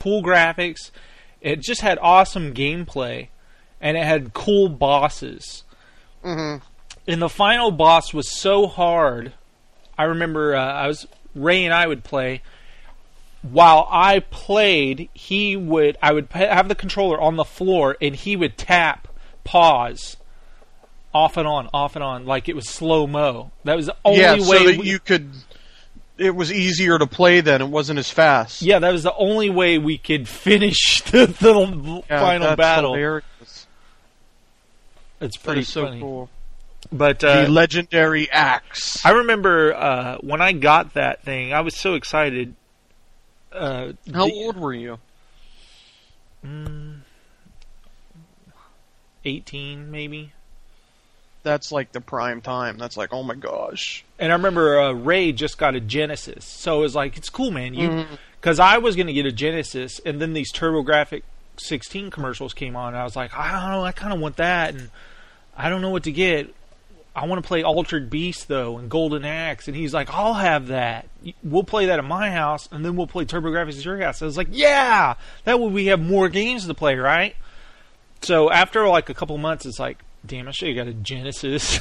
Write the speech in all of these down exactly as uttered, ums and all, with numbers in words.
cool graphics. It just had awesome gameplay, and it had cool bosses. Mm-hmm. And the final boss was so hard. I remember uh, I was Ray and I would play. While I played, he would I would have the controller on the floor, and he would tap pause off and on, off and on, like it was slow mo. That was the only yeah, way so that we, you could. It was easier to play then. It wasn't as fast. Yeah, that was the only way we could finish the, the yeah, final that's battle. Hilarious. It's pretty so funny. Cool. But uh, the legendary axe. I remember uh, when I got that thing, I was so excited. Uh, How the, old were you? Mm, eighteen, maybe. That's like the prime time. That's like, oh my gosh. And I remember uh, Ray just got a Genesis, so it was like, it's cool, man. You, because mm-hmm. I was going to get a Genesis, and then these TurboGrafx sixteen commercials came on, and I was like, I don't know, I kind of want that, and I don't know what to get. I want to play Altered Beast, though, and Golden Axe. And he's like, I'll have that. We'll play that at my house, and then we'll play TurboGrafx at your house. I was like, yeah! That way we have more games to play, right? So after, like, a couple months, it's like, damn, I should have got a Genesis.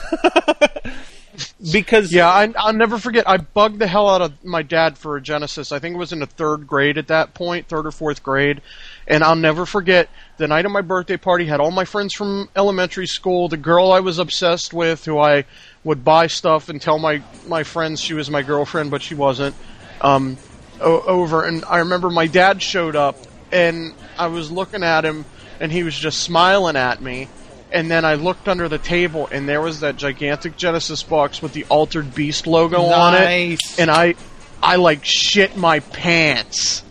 Because... Yeah, I, I'll never forget. I bugged the hell out of my dad for a Genesis. I think it was in the third grade at that point, third or fourth grade. And I'll never forget, the night of my birthday party, had all my friends from elementary school, the girl I was obsessed with, who I would buy stuff and tell my, my friends she was my girlfriend, but she wasn't, um, o- over. And I remember my dad showed up, and I was looking at him, and he was just smiling at me. And then I looked under the table, and there was that gigantic Genesis box with the Altered Beast logo nice. on it. And I, I like shit my pants.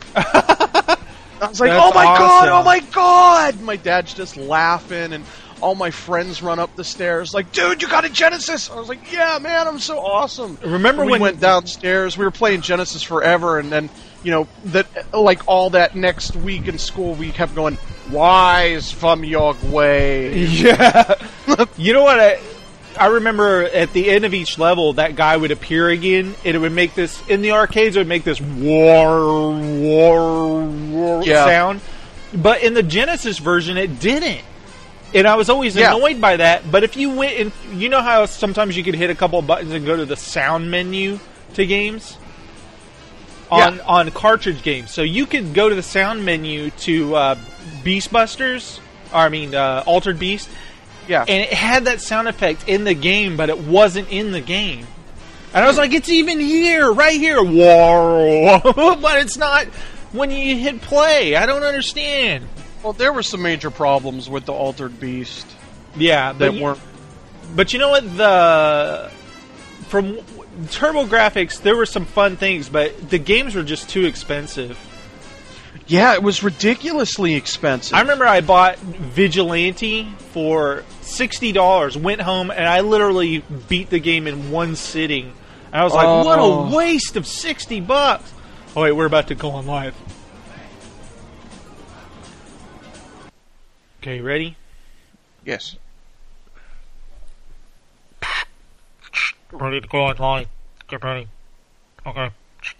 I was like, That's oh my awesome. god, oh my god! My dad's just laughing, and all my friends run up the stairs like, dude, you got a Genesis! I was like, yeah, man, I'm so awesome. Remember we when... went downstairs, we were playing Genesis forever, and then, you know, that like all that next week in school, we kept going, wise from your way. Yeah. You know what? I, I remember at the end of each level, that guy would appear again, and it would make this, in the arcades, it would make this war, war, war yeah. sound. But in the Genesis version, it didn't. And I was always yeah. annoyed by that. But if you went, and you know how sometimes you could hit a couple of buttons and go to the sound menu to games? On, yeah. on cartridge games. So you could go to the sound menu to uh, Beast Busters, or I mean, uh, Altered Beast, yeah. and it had that sound effect in the game, but it wasn't in the game. And I was like, it's even here, right here, whoa, but it's not when you hit play. I don't understand. Well, there were some major problems with the Altered Beast. Yeah, that but you, weren't. But you know what? The from TurboGrafx, there were some fun things, but the games were just too expensive. Yeah, it was ridiculously expensive. I remember I bought Vigilante for sixty dollars, went home, and I literally beat the game in one sitting. And I was like, oh. what a waste of sixty bucks. Oh, wait, we're about to go on live. Okay, ready? Yes. Ready to go on live. Get ready. Okay.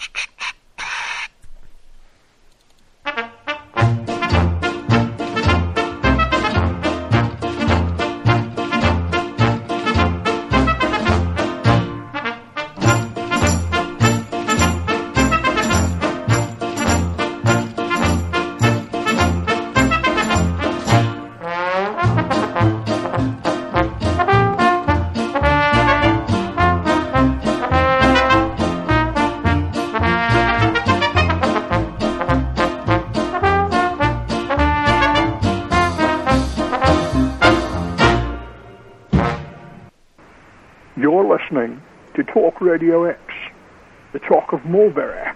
You're listening to Talk Radio X, the talk of Mulberry.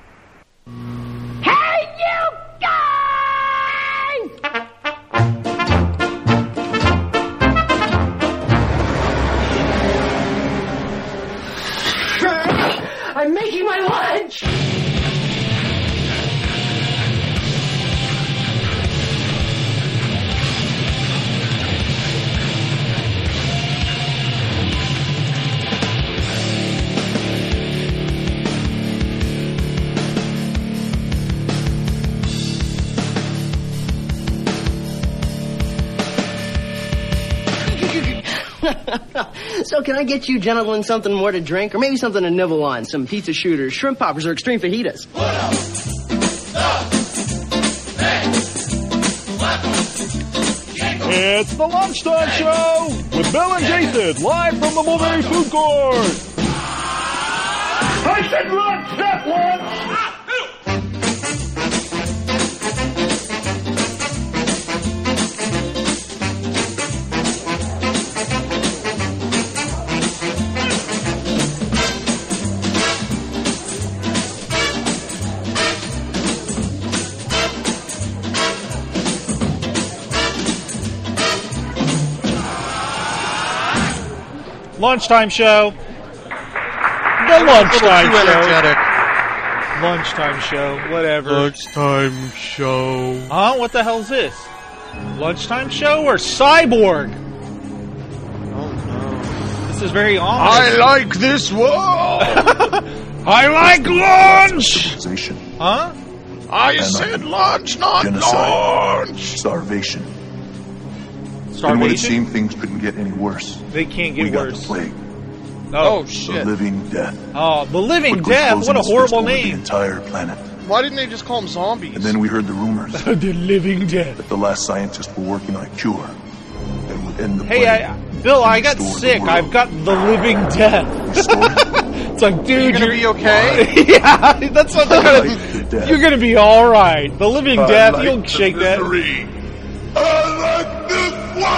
Hey, you guys! I'm making my lunch! So can I get you gentlemen something more to drink? Or maybe something to nibble on? Some pizza shooters, shrimp poppers, or extreme fajitas? It's the Lunchtime Show with Bill and Jason, live from the Mulberry Food Court. I said lunch, not lunch! Lunchtime show. The lunchtime Too show. energetic. Lunchtime show. Whatever. Lunchtime show. Huh? What the hell's this? Lunchtime show or Cyborg? Oh no. This is very I ominous. like this world. I like lunch. Civilization, Huh? I said lunch, not genocide, lunch. starvation. And when it Starvation? seemed things couldn't get any worse, They can't we get got the worse. plague, Oh the shit. living death. Oh, the living quickly death. closing What a its fist horrible over the name. entire planet. Why didn't they just call them zombies? And then we heard the rumors The living death. that the last scientists were working on a cure that would end the Hey, plague. I, Bill, I got Restore the sick. world. I've got the living death. Restore it? It's like, dude, you gonna you're be okay? yeah, that's what they're I gonna. like the death. You're gonna be all right. The living I death. like You'll the shake that. misery. I like this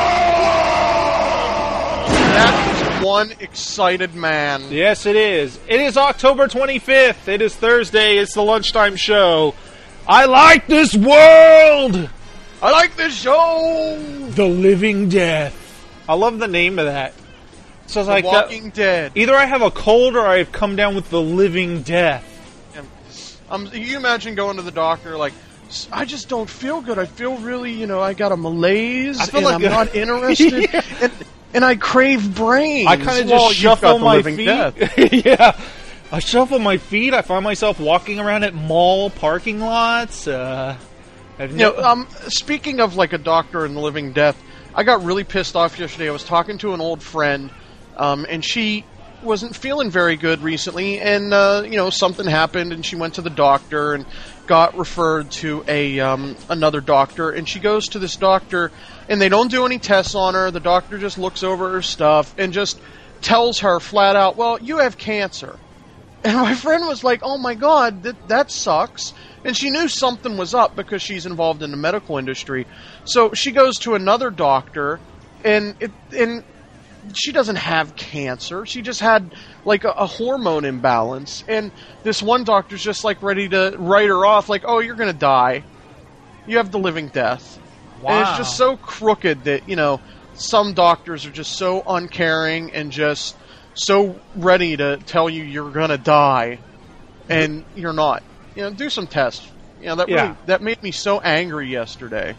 world! That is one excited man. Yes, it is. It is October twenty-fifth. It is Thursday. It's the lunchtime show. I like this world. I like this show. The living death. I love the name of that. So it's The like that, Walking Dead. either I have a cold or I've come down with the living death. Um, you imagine going to the doctor like, I just don't feel good. I feel really, you know, I got a malaise I feel and like I'm a- not interested. Yeah. and, and I crave brains. I kind of Well, just you've got shuffle the my living feet. death. Yeah, I shuffle my feet. I find myself walking around at mall parking lots. Uh, I've You know, um, speaking of like a doctor and the living death, I got really pissed off yesterday. I was talking to an old friend, um, and she wasn't feeling very good recently, and uh, you know something happened, and she went to the doctor and got referred to a um, another doctor, and she goes to this doctor, and they don't do any tests on her. The doctor just looks over her stuff and just tells her flat out, "Well, you have cancer." And my friend was like, "Oh my God, that that sucks." And she knew something was up because she's involved in the medical industry. So she goes to another doctor, and it, and she doesn't have cancer. She just had like a, a hormone imbalance. And this one doctor's just like ready to write her off, like, "Oh, you're gonna die. You have the living death." wow. And it's just so crooked that, you know, some doctors are just so uncaring and just so ready to tell you you're gonna die, and you're not. You know, do some tests. You know, that Yeah. really, that made me so angry yesterday.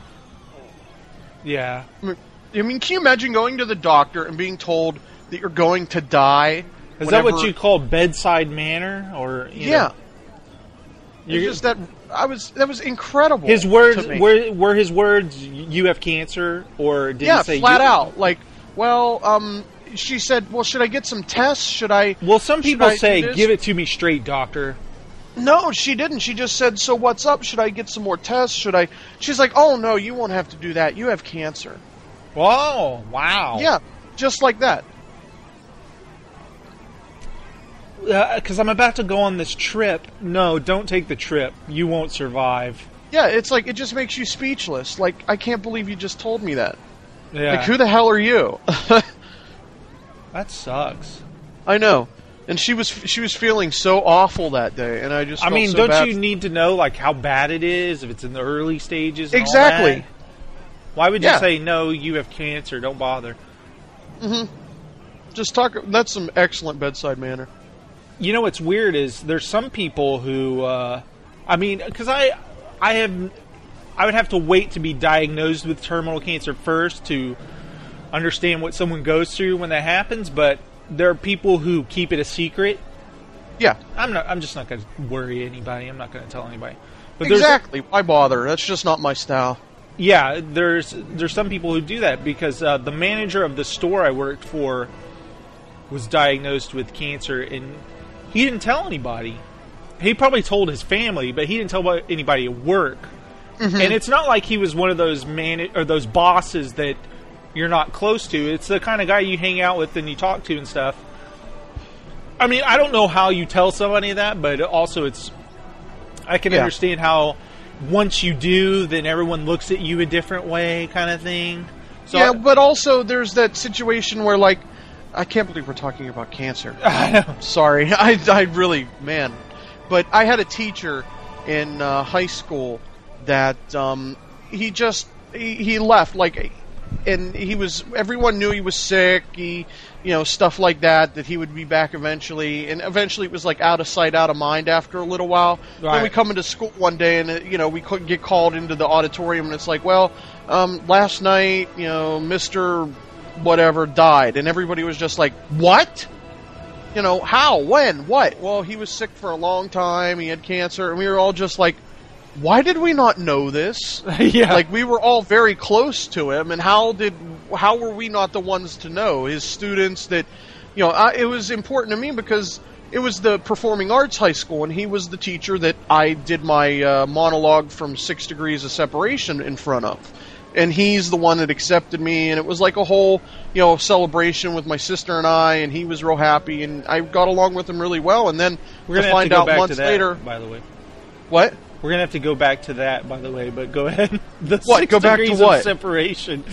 yeah. I mean, can you imagine going to the doctor and being told that you're going to die? Is that what whenever- you call bedside manner, or you Yeah. know, It's you're- just that I was that was incredible. his words to me. were were his words? You have cancer, or did yeah, he say flat you- out. Like, well, um, she said, "Well, should I get some tests? Should I?" Well, some Should people I do say, this? "Give it to me straight, doctor." No, she didn't. She just said, "So what's up? Should I get some more tests? Should I?" She's like, "Oh no, you won't have to do that. You have cancer." Whoa! Wow. Yeah, just like that. Because I'm about to go on this trip. No, don't take the trip. You won't survive. Yeah, it's like it just makes you speechless. Like, I can't believe you just told me that. Yeah. Like, who the hell are you? That sucks. I know. And she was she was feeling so awful that day, and I just I felt mean, so don't bad. you need to know like how bad it is if it's in the early stages? And all Exactly. that? Why would you Yeah. say no? You have cancer. Don't bother. Just talk. That's some excellent bedside manner. You know what's weird is there's some people who, uh, I mean, because I, I have, I would have to wait to be diagnosed with terminal cancer first to understand what someone goes through when that happens. But there are people who keep it a secret. Yeah, I'm not. I'm just not going to worry anybody. I'm not going to tell anybody. But there's exactly. Why bother? That's just not my style. Yeah, there's there's some people who do that because uh, the manager of the store I worked for was diagnosed with cancer, and he didn't tell anybody. He probably told his family, but he didn't tell anybody at work. Mm-hmm. And it's not like he was one of those man or those bosses that you're not close to. It's the kind of guy you hang out with and you talk to and stuff. I mean, I don't know how you tell somebody that, but also it's I can yeah. understand how once you do, then everyone looks at you a different way, kind of thing. So yeah, I, but also there's that situation where, like, I can't believe we're talking about cancer. I know. Sorry, I, I really, man. But I had a teacher in uh, high school that um, he just he, he left, like, and he was. Everyone knew he was sick. He, you know, stuff like that. That he would be back eventually, and eventually it was like out of sight, out of mind after a little while. Right. Then we come into school one day, and uh, you know, we couldn't get called into the auditorium, and it's like, well, um, last night, you know, Mister whatever died, and everybody was just like, what? You know, how? When? What? Well, he was sick for a long time. He had cancer, and we were all just like, why did we not know this? Yeah. Like, we were all very close to him, and how did, how were we not the ones to know? His students that, you know, I, it was important to me because it was the performing arts high school, and he was the teacher that I did my uh, monologue from Six Degrees of Separation in front of. And he's the one that accepted me, and it was like a whole, you know, celebration with my sister and I, and he was real happy, and I got along with him really well, and then We're to gonna find have to go out back months to that, later... by the way. What? We're going to have to go back to that, by the way, but go ahead. The What, six go back to degrees what? of separation.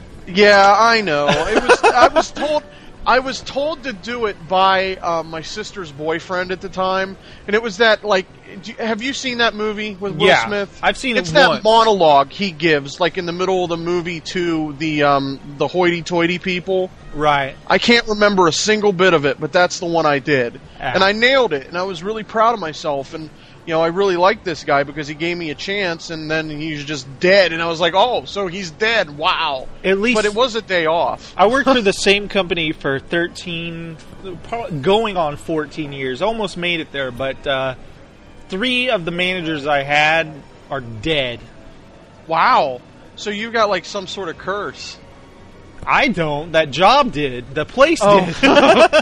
Yeah, I know. It was. I was told. I was told to do it by um, my sister's boyfriend at the time, and it was that, like, do you, have you seen that movie with Will Yeah, Smith? I've seen it It's that once. monologue he gives, like in the middle of the movie, to the um, the hoity-toity people. Right. I can't remember a single bit of it, but that's the one I did, Ah. and I nailed it, and I was really proud of myself, and. You know, I really liked this guy because he gave me a chance, and then he's just dead. And I was like, oh, so he's dead. Wow. At least, but it was a day off. I worked for the same company for thirteen, probably going on fourteen years. Almost made it there, but uh, three of the managers I had are dead. Wow. So you got like some sort of curse. I don't. That job did. The place Oh. did.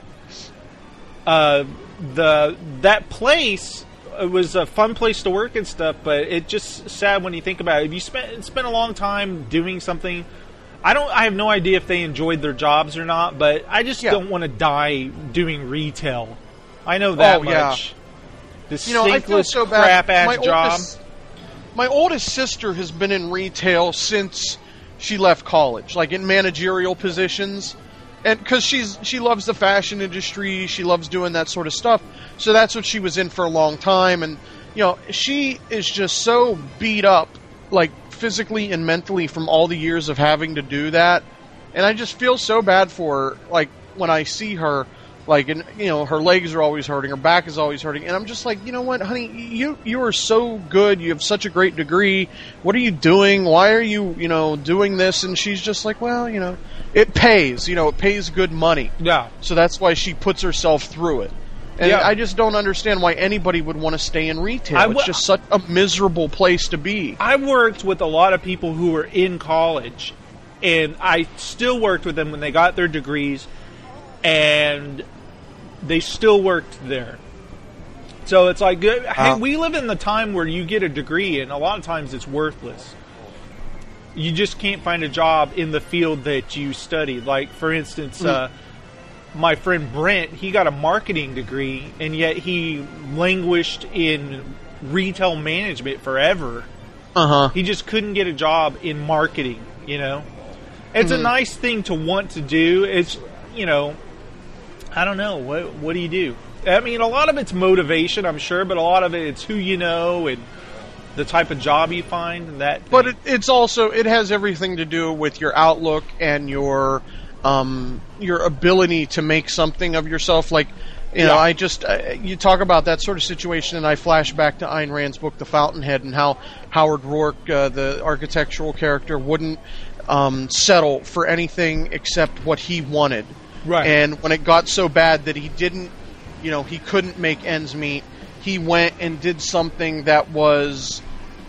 uh, the that place. It was a fun place to work and stuff, but it's just sad when you think about it. If you spent spent a long time doing something, I don't. I have no idea if they enjoyed their jobs or not, but I just Yeah. don't want to die doing retail. I know that Oh, yeah. much. This You know, I feel thankless so bad. crap ass my job. Oldest, my oldest sister has been in retail since she left college, like in managerial positions. And because she's she loves the fashion industry, she loves doing that sort of stuff. So that's what she was in for a long time. And you know, she is just so beat up, like physically and mentally, from all the years of having to do that. And I just feel so bad for her. Like when I see her, like, and you know, her legs are always hurting, her back is always hurting, and I'm just like, you know what, honey, you you are so good, you have such a great degree. What are you doing? Why are you, you know, doing this? And she's just like, well, you know, it pays, you know, it pays good money. Yeah. So that's why she puts herself through it. And Yeah. I just don't understand why anybody would want to stay in retail. I w- it's just such a miserable place to be. I worked with a lot of people who were in college, and I still worked with them when they got their degrees, and they still worked there. So it's like, hey, Uh, we live in the time where you get a degree, and a lot of times it's worthless. You just can't find a job in the field that you studied. Like, for instance, Mm. uh, my friend Brent, he got a marketing degree, and yet he languished in retail management forever. Uh-huh. He just couldn't get a job in marketing, you know? It's Mm-hmm. a nice thing to want to do. It's, you know, I don't know. What what do you do? I mean, a lot of it's motivation, I'm sure, but a lot of it, it's who you know and the type of job you find and that. But it, it's also, it has everything to do with your outlook and your um, your ability to make something of yourself. Like, you know, Yeah. I just, uh, you talk about that sort of situation, and I flash back to Ayn Rand's book, The Fountainhead, and how Howard Rourke, uh, the architectural character, wouldn't um, settle for anything except what he wanted. Right. And when it got so bad that he didn't, you know, he couldn't make ends meet, he went and did something that was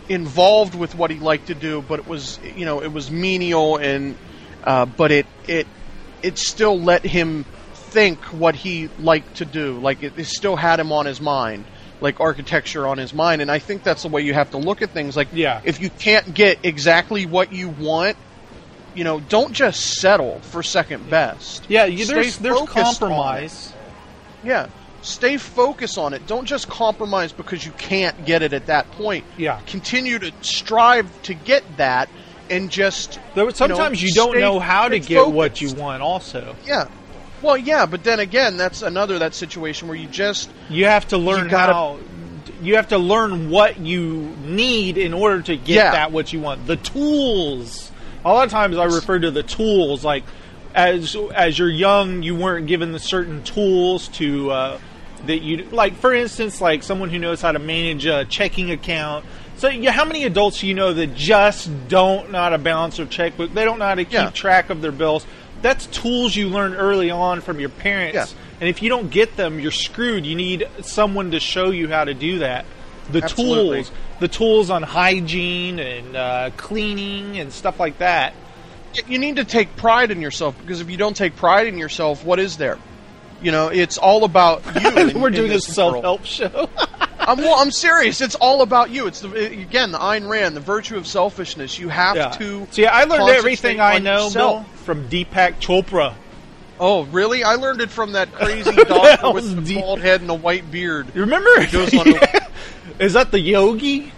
involved with what he liked to do, but it was, you know, it was menial, and uh, but it it it still let him think what he liked to do. Like it, it still had him on his mind, like architecture on his mind. And I think that's the way you have to look at things. Like, yeah. if you can't get exactly what you want, you know, don't just settle for second best. Yeah, you, there's Stay there's focused on compromise. it. Yeah. Stay focused on it. Don't just compromise because you can't get it at that point. Yeah. Continue to strive to get that, and just There, sometimes you, you know, you don't stay- know how to stay get what focused. you want. Also, Yeah. Well, yeah, but then again, that's another that situation where you just you have to learn You gotta- how. You have to learn what you need in order to get Yeah. that what you want. The tools. A lot of times I refer to the tools like as as you're young, you weren't given the certain tools to uh, that you like. For instance, like someone who knows how to manage a checking account. So, yeah, how many adults do you know that just don't know how to balance their checkbook? They don't know how to keep Yeah. track of their bills. That's tools you learn early on from your parents. Yeah. And if you don't get them, you're screwed. You need someone to show you how to do that. The Absolutely. tools, the tools on hygiene and uh, cleaning and stuff like that. you need to take pride in yourself, because if you don't take pride in yourself, what is there? You know, it's all about you. in- We're in doing a this self-help world. show. I'm, well, I'm serious. It's all about you. It's the, again the Ayn Rand, the virtue of selfishness. You have Yeah. to. See, I learned concentrate everything I on know, yourself. Bill, from Deepak Chopra. Oh, really? I learned it from that crazy doctor That with was the deep. bald head and the white beard. You remember? goes on a- Is that the yogi?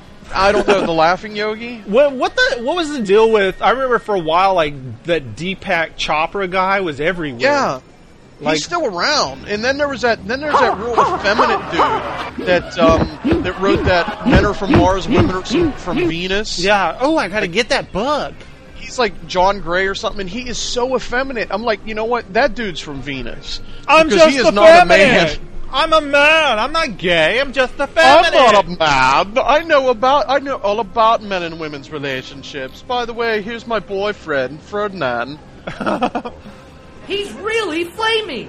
I don't know, the laughing yogi. What what the what was the deal with? I remember for a while, like that Deepak Chopra guy was everywhere. Yeah. Like- He's still around, and then there was that. Then there's that real effeminate dude that um, that wrote that "Men are from Mars, women are from from Venus." Yeah. Oh, I gotta get that book. He's like John Gray or something, and he is so effeminate. I'm like, you know what? That dude's from Venus. I'm Because just he is a not a feminine. man. I'm a man. I'm not gay. I'm just a I'm feminine. not a man. But I know about. I know all about men and women's relationships. By the way, here's my boyfriend, Ferdinand. He's really flaming.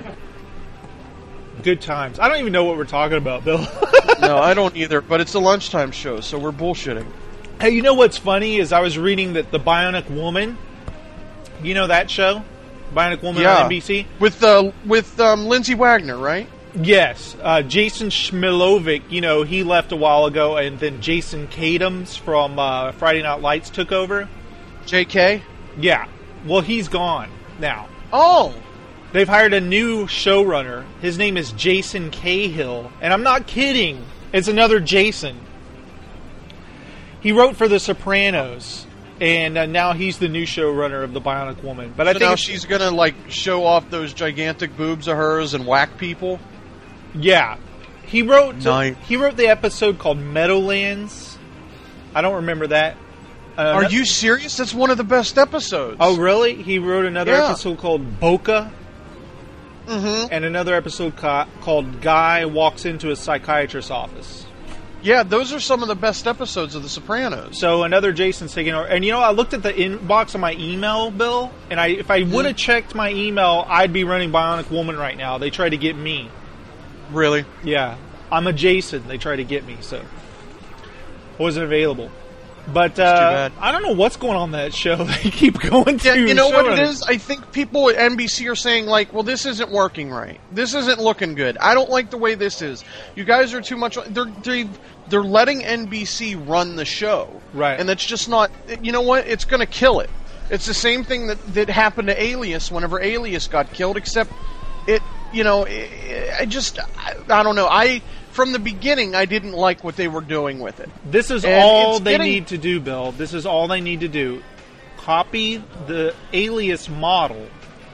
Good times. I don't even know what we're talking about, Bill. No, I don't either. But it's a lunchtime show, so we're bullshitting. Hey, you know what's funny is I was reading that the Bionic Woman. You know that show, Bionic Woman Yeah. on N B C. With uh, with um, Lindsay Wagner, right? Yes, uh, Jason Schmilovic, you know, he left a while ago, and then Jason Katims from uh, Friday Night Lights took over. J K. Yeah, well, he's gone now. Oh, They've hired a new showrunner. His name is Jason Cahill, and I'm not kidding. It's another Jason. He wrote for The Sopranos, and uh, now he's the new showrunner of the Bionic Woman. But I so think now it's- she's gonna like show off those gigantic boobs of hers and whack people. yeah, he wrote Nice. he wrote the episode called Meadowlands. I don't remember that. Uh, Are no- you serious? That's one of the best episodes. Oh, really? He wrote another Yeah. episode called Boca, Mm-hmm. and another episode ca- called Guy Walks into a Psychiatrist's Office. Yeah, those are some of the best episodes of The Sopranos. So another Jason's taking over. And you know, I looked at the inbox of my email, Bill, and I if I would have checked my email, I'd be running Bionic Woman right now. They tried to get me. Really? Yeah, I'm a Jason. They tried to get me, so I wasn't available. But uh, bad. I don't know what's going on in that show. They keep going to. Yeah, you know what it showrunners. is? I think people at N B C are saying, like, well, this isn't working right. This isn't looking good. I don't like the way this is. You guys are too much... They're, they're, they're letting N B C run the show. Right. And that's just not... You know what? It's going to kill it. It's the same thing that, that happened to Alias whenever Alias got killed, except it... You know, it, I just... I, I don't know. I... From the beginning, I didn't like what they were doing with it. This is And all it's they getting- need to do, Bill. This is all they need to do. Copy the Alias model.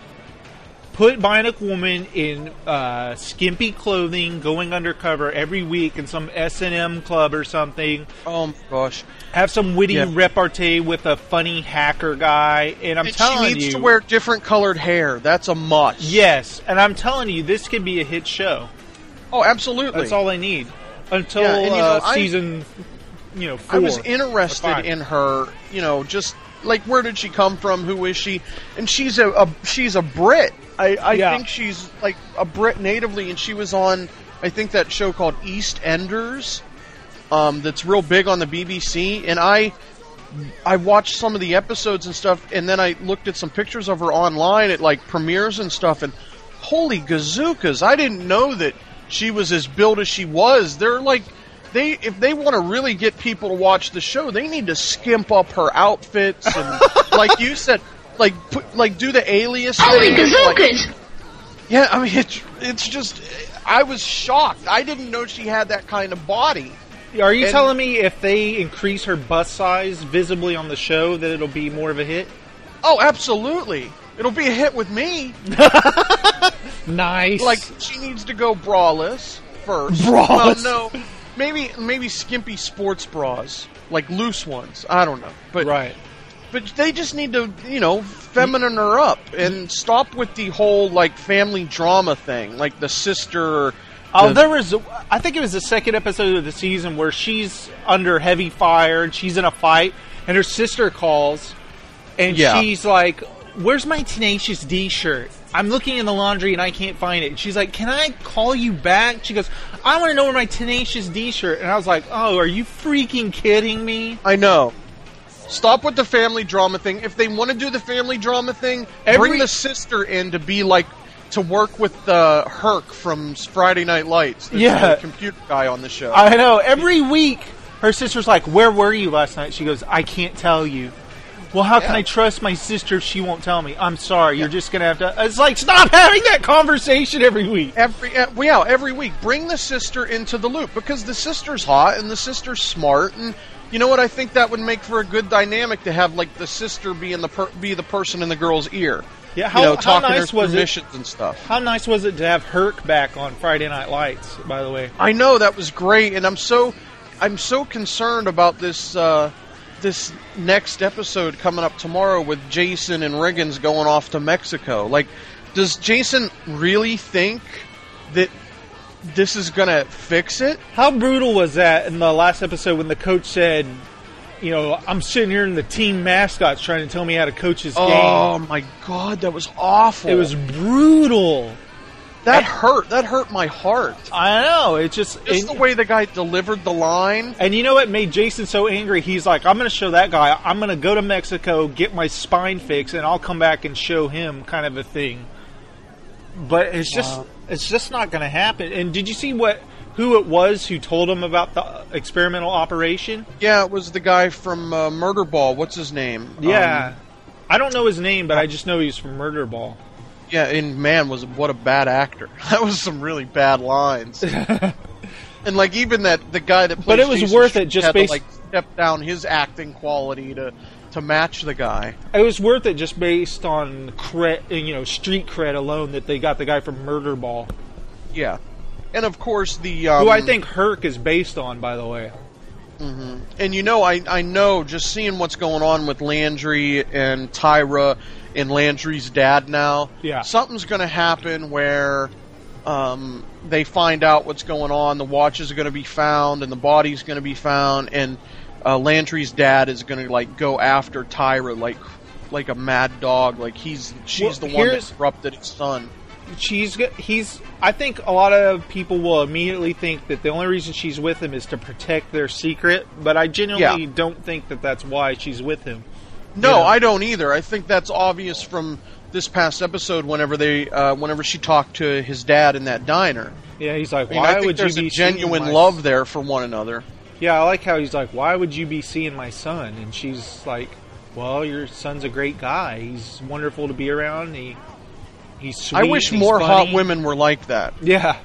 Put Bionic Woman in uh, skimpy clothing, going undercover every week in some S and M club or something. Oh my gosh. Have some witty Yeah. repartee with a funny hacker guy. And I'm And telling she needs you... to wear different colored hair. That's a must. Yes, and I'm telling you, this could be a hit show. Oh, absolutely. That's all they need. Until Yeah, and, you uh, know, I- season, you know, four I was or interested five. in her, you know, just like where did she come from? Who is she? And she's a, a she's a Brit. I, I Yeah. think she's like a Brit natively, and she was on I think that show called EastEnders. um, that's real big on the B B C, and I I watched some of the episodes and stuff, and then I looked at some pictures of her online at like premieres and stuff, and holy gazookas, I didn't know that she was as built as she was. They're like, they if they want to really get people to watch the show, they need to skimp up her outfits and, like you said, like put, like do the alias holy thing. gazookas! Like, yeah, I mean, it's, it's just, I was shocked. I didn't know she had that kind of body. Are you and, telling me if they increase her bust size visibly on the show that it'll be more of a hit? Oh, absolutely. It'll be a hit with me. Nice. Like, she needs to go braless first. Braless? Well, no, maybe maybe skimpy sports bras, like loose ones. I don't know. But, right. But they just need to, you know, feminine her up and stop with the whole, like, family drama thing. Like the sister... Oh, there was, I think it was the second episode of the season where she's under heavy fire and she's in a fight and her sister calls and yeah. she's like, where's my Tenacious D shirt? I'm looking in the laundry and I can't find it. And she's like, can I call you back? She goes, I want to know where my Tenacious D shirt. And I was like, oh, are you freaking kidding me? I know. Stop with the family drama thing. If they want to do the family drama thing, Every- bring the sister in to be like, to work with uh, Herc from Friday Night Lights. The Yeah. computer guy on the show. I know. Every week, her sister's like, where were you last night? She goes, I can't tell you. Well, how Yeah. can I trust my sister if she won't tell me? I'm sorry. You're just going to have to... It's like, stop having that conversation every week. Every uh, well, yeah, every week, bring the sister into the loop because the sister's hot and the sister's smart, and you know what? I think that would make for a good dynamic to have like the sister be in the per- be the person in the girl's ear. Yeah, how, you know, how talking nice her was it? permissions and stuff. How nice was it to have Herc back on Friday Night Lights? By the way, I know that was great, and I'm so I'm so concerned about this uh, this next episode coming up tomorrow with Jason and Riggins going off to Mexico. Like, does Jason really think that this is gonna fix it? how brutal was that in the last episode when the coach said, you know, I'm sitting here and the team mascot's trying to tell me how to coach his game. Oh my god, that was awful. It was brutal. that hurt. That hurt my heart. I know. It just... Just it- the way the guy delivered the line. And you know what made Jason so angry? He's like, I'm going to show that guy. I'm going to go to Mexico, get my spine fixed, and I'll come back and show him kind of a thing. But it's just Wow. it's just not going to happen. And did you see what who it was who told him about the experimental operation? Yeah, it was the guy from uh, Murder Ball. What's his name? Yeah. Um, I don't know his name, but I just know he's from Murder Ball. yeah, and man, was what a bad actor. That was some really bad lines. And like even that the guy that played But it was Jason worth it just had based- to like step down his acting quality to to match the guy. It was worth it just based on cred, you know, street cred alone that they got the guy from Murder Ball, Yeah. And of course the um, who I think Herc is based on, by the way. Mm-hmm. And you know, I I know just seeing what's going on with Landry and Tyra and Landry's dad now. Yeah. Something's going to happen where um, they find out what's going on. The watches are going to be found, and the body's going to be found, and uh, Landry's dad is going to like go after Tyra like like a mad dog. Like he's she's Well, the one that here's- corrupted his son. She's g- he's. I think a lot of people will immediately think that the only reason she's with him is to protect their secret, but I genuinely Yeah. don't think that that's why she's with him. No, You know? I don't either. I think that's obvious from this past episode. Whenever they, uh, whenever she talked to his dad in that diner, Yeah, he's like, I, mean, why I think would there's you a be seeing genuine my love s-" there for one another. Yeah, I like how he's like, why would you be seeing my son? And she's like, well, your son's a great guy. He's wonderful to be around. He he's sweet. I wish he's more funny. hot women were like that. Yeah.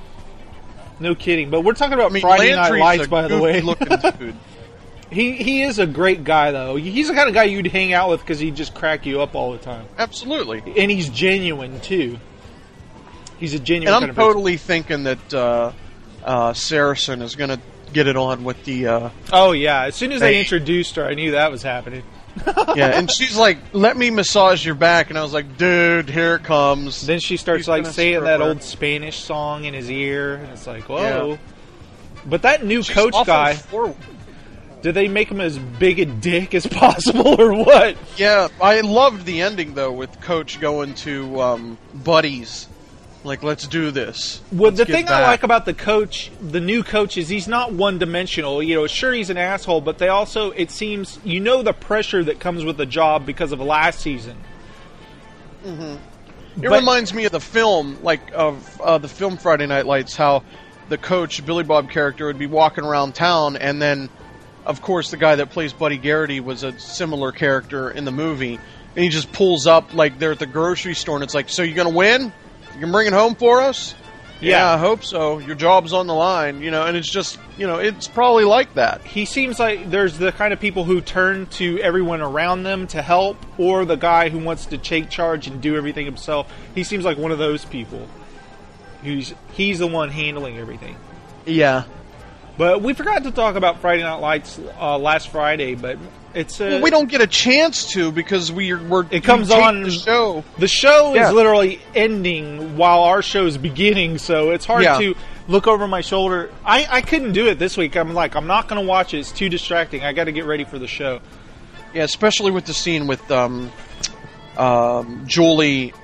No kidding. But we're talking about I mean, Friday Night Landry's Lights, a by the way. goofy-looking dude. He he is a great guy, though. He's the kind of guy you'd hang out with because he'd just crack you up all the time. Absolutely. And he's genuine, too. He's a And genuine I'm kind of person. totally thinking that uh, uh, Saracen is going to get it on with the. Uh, Oh, yeah. As soon as they Hey. introduced her, I knew that was happening. yeah, and she's like, "Let me massage your back," and I was like, "Dude, here it comes." Then she starts He's like gonna saying strip that her. old Spanish song in his ear, and it's like, whoa. Yeah. But that new She's coach awful guy, forward. did they make him as big a dick as possible, or what? Yeah, I loved the ending though with Coach going to um, Buddy's Like, let's do this. Well, Let's the get thing I back. like about the coach, the new coach, is he's not one-dimensional. You know, sure, he's an asshole, but they also, it seems, you know the pressure that comes with the job because of last season. It But- reminds me of the film, like of uh, the film Friday Night Lights, how the coach, Billy Bob character, would be walking around town, and then, of course, the guy that plays Buddy Garrity was a similar character in the movie, and he just pulls up, like, they're at the grocery store, and it's like, so you gonna win? You can bring it home for us? Yeah. Yeah, I hope so. Your job's on the line, you know, and it's just, you know, it's probably like that. He seems like there's the kind of people who turn to everyone around them to help, or the guy who wants to take charge and do everything himself. He seems like one of those people. Who's he's the one handling everything. Yeah. But we forgot to talk about Friday Night Lights uh, last Friday, but it's uh, Well, we don't get a chance to because we we're It comes we tape on- the show. The show Yeah. is literally ending while our show's beginning, so it's hard Yeah. to look over my shoulder. I, I couldn't do it this week. I'm like, I'm not going to watch it. It's too distracting. I got to get ready for the show. Yeah, especially with the scene with um, um, Julie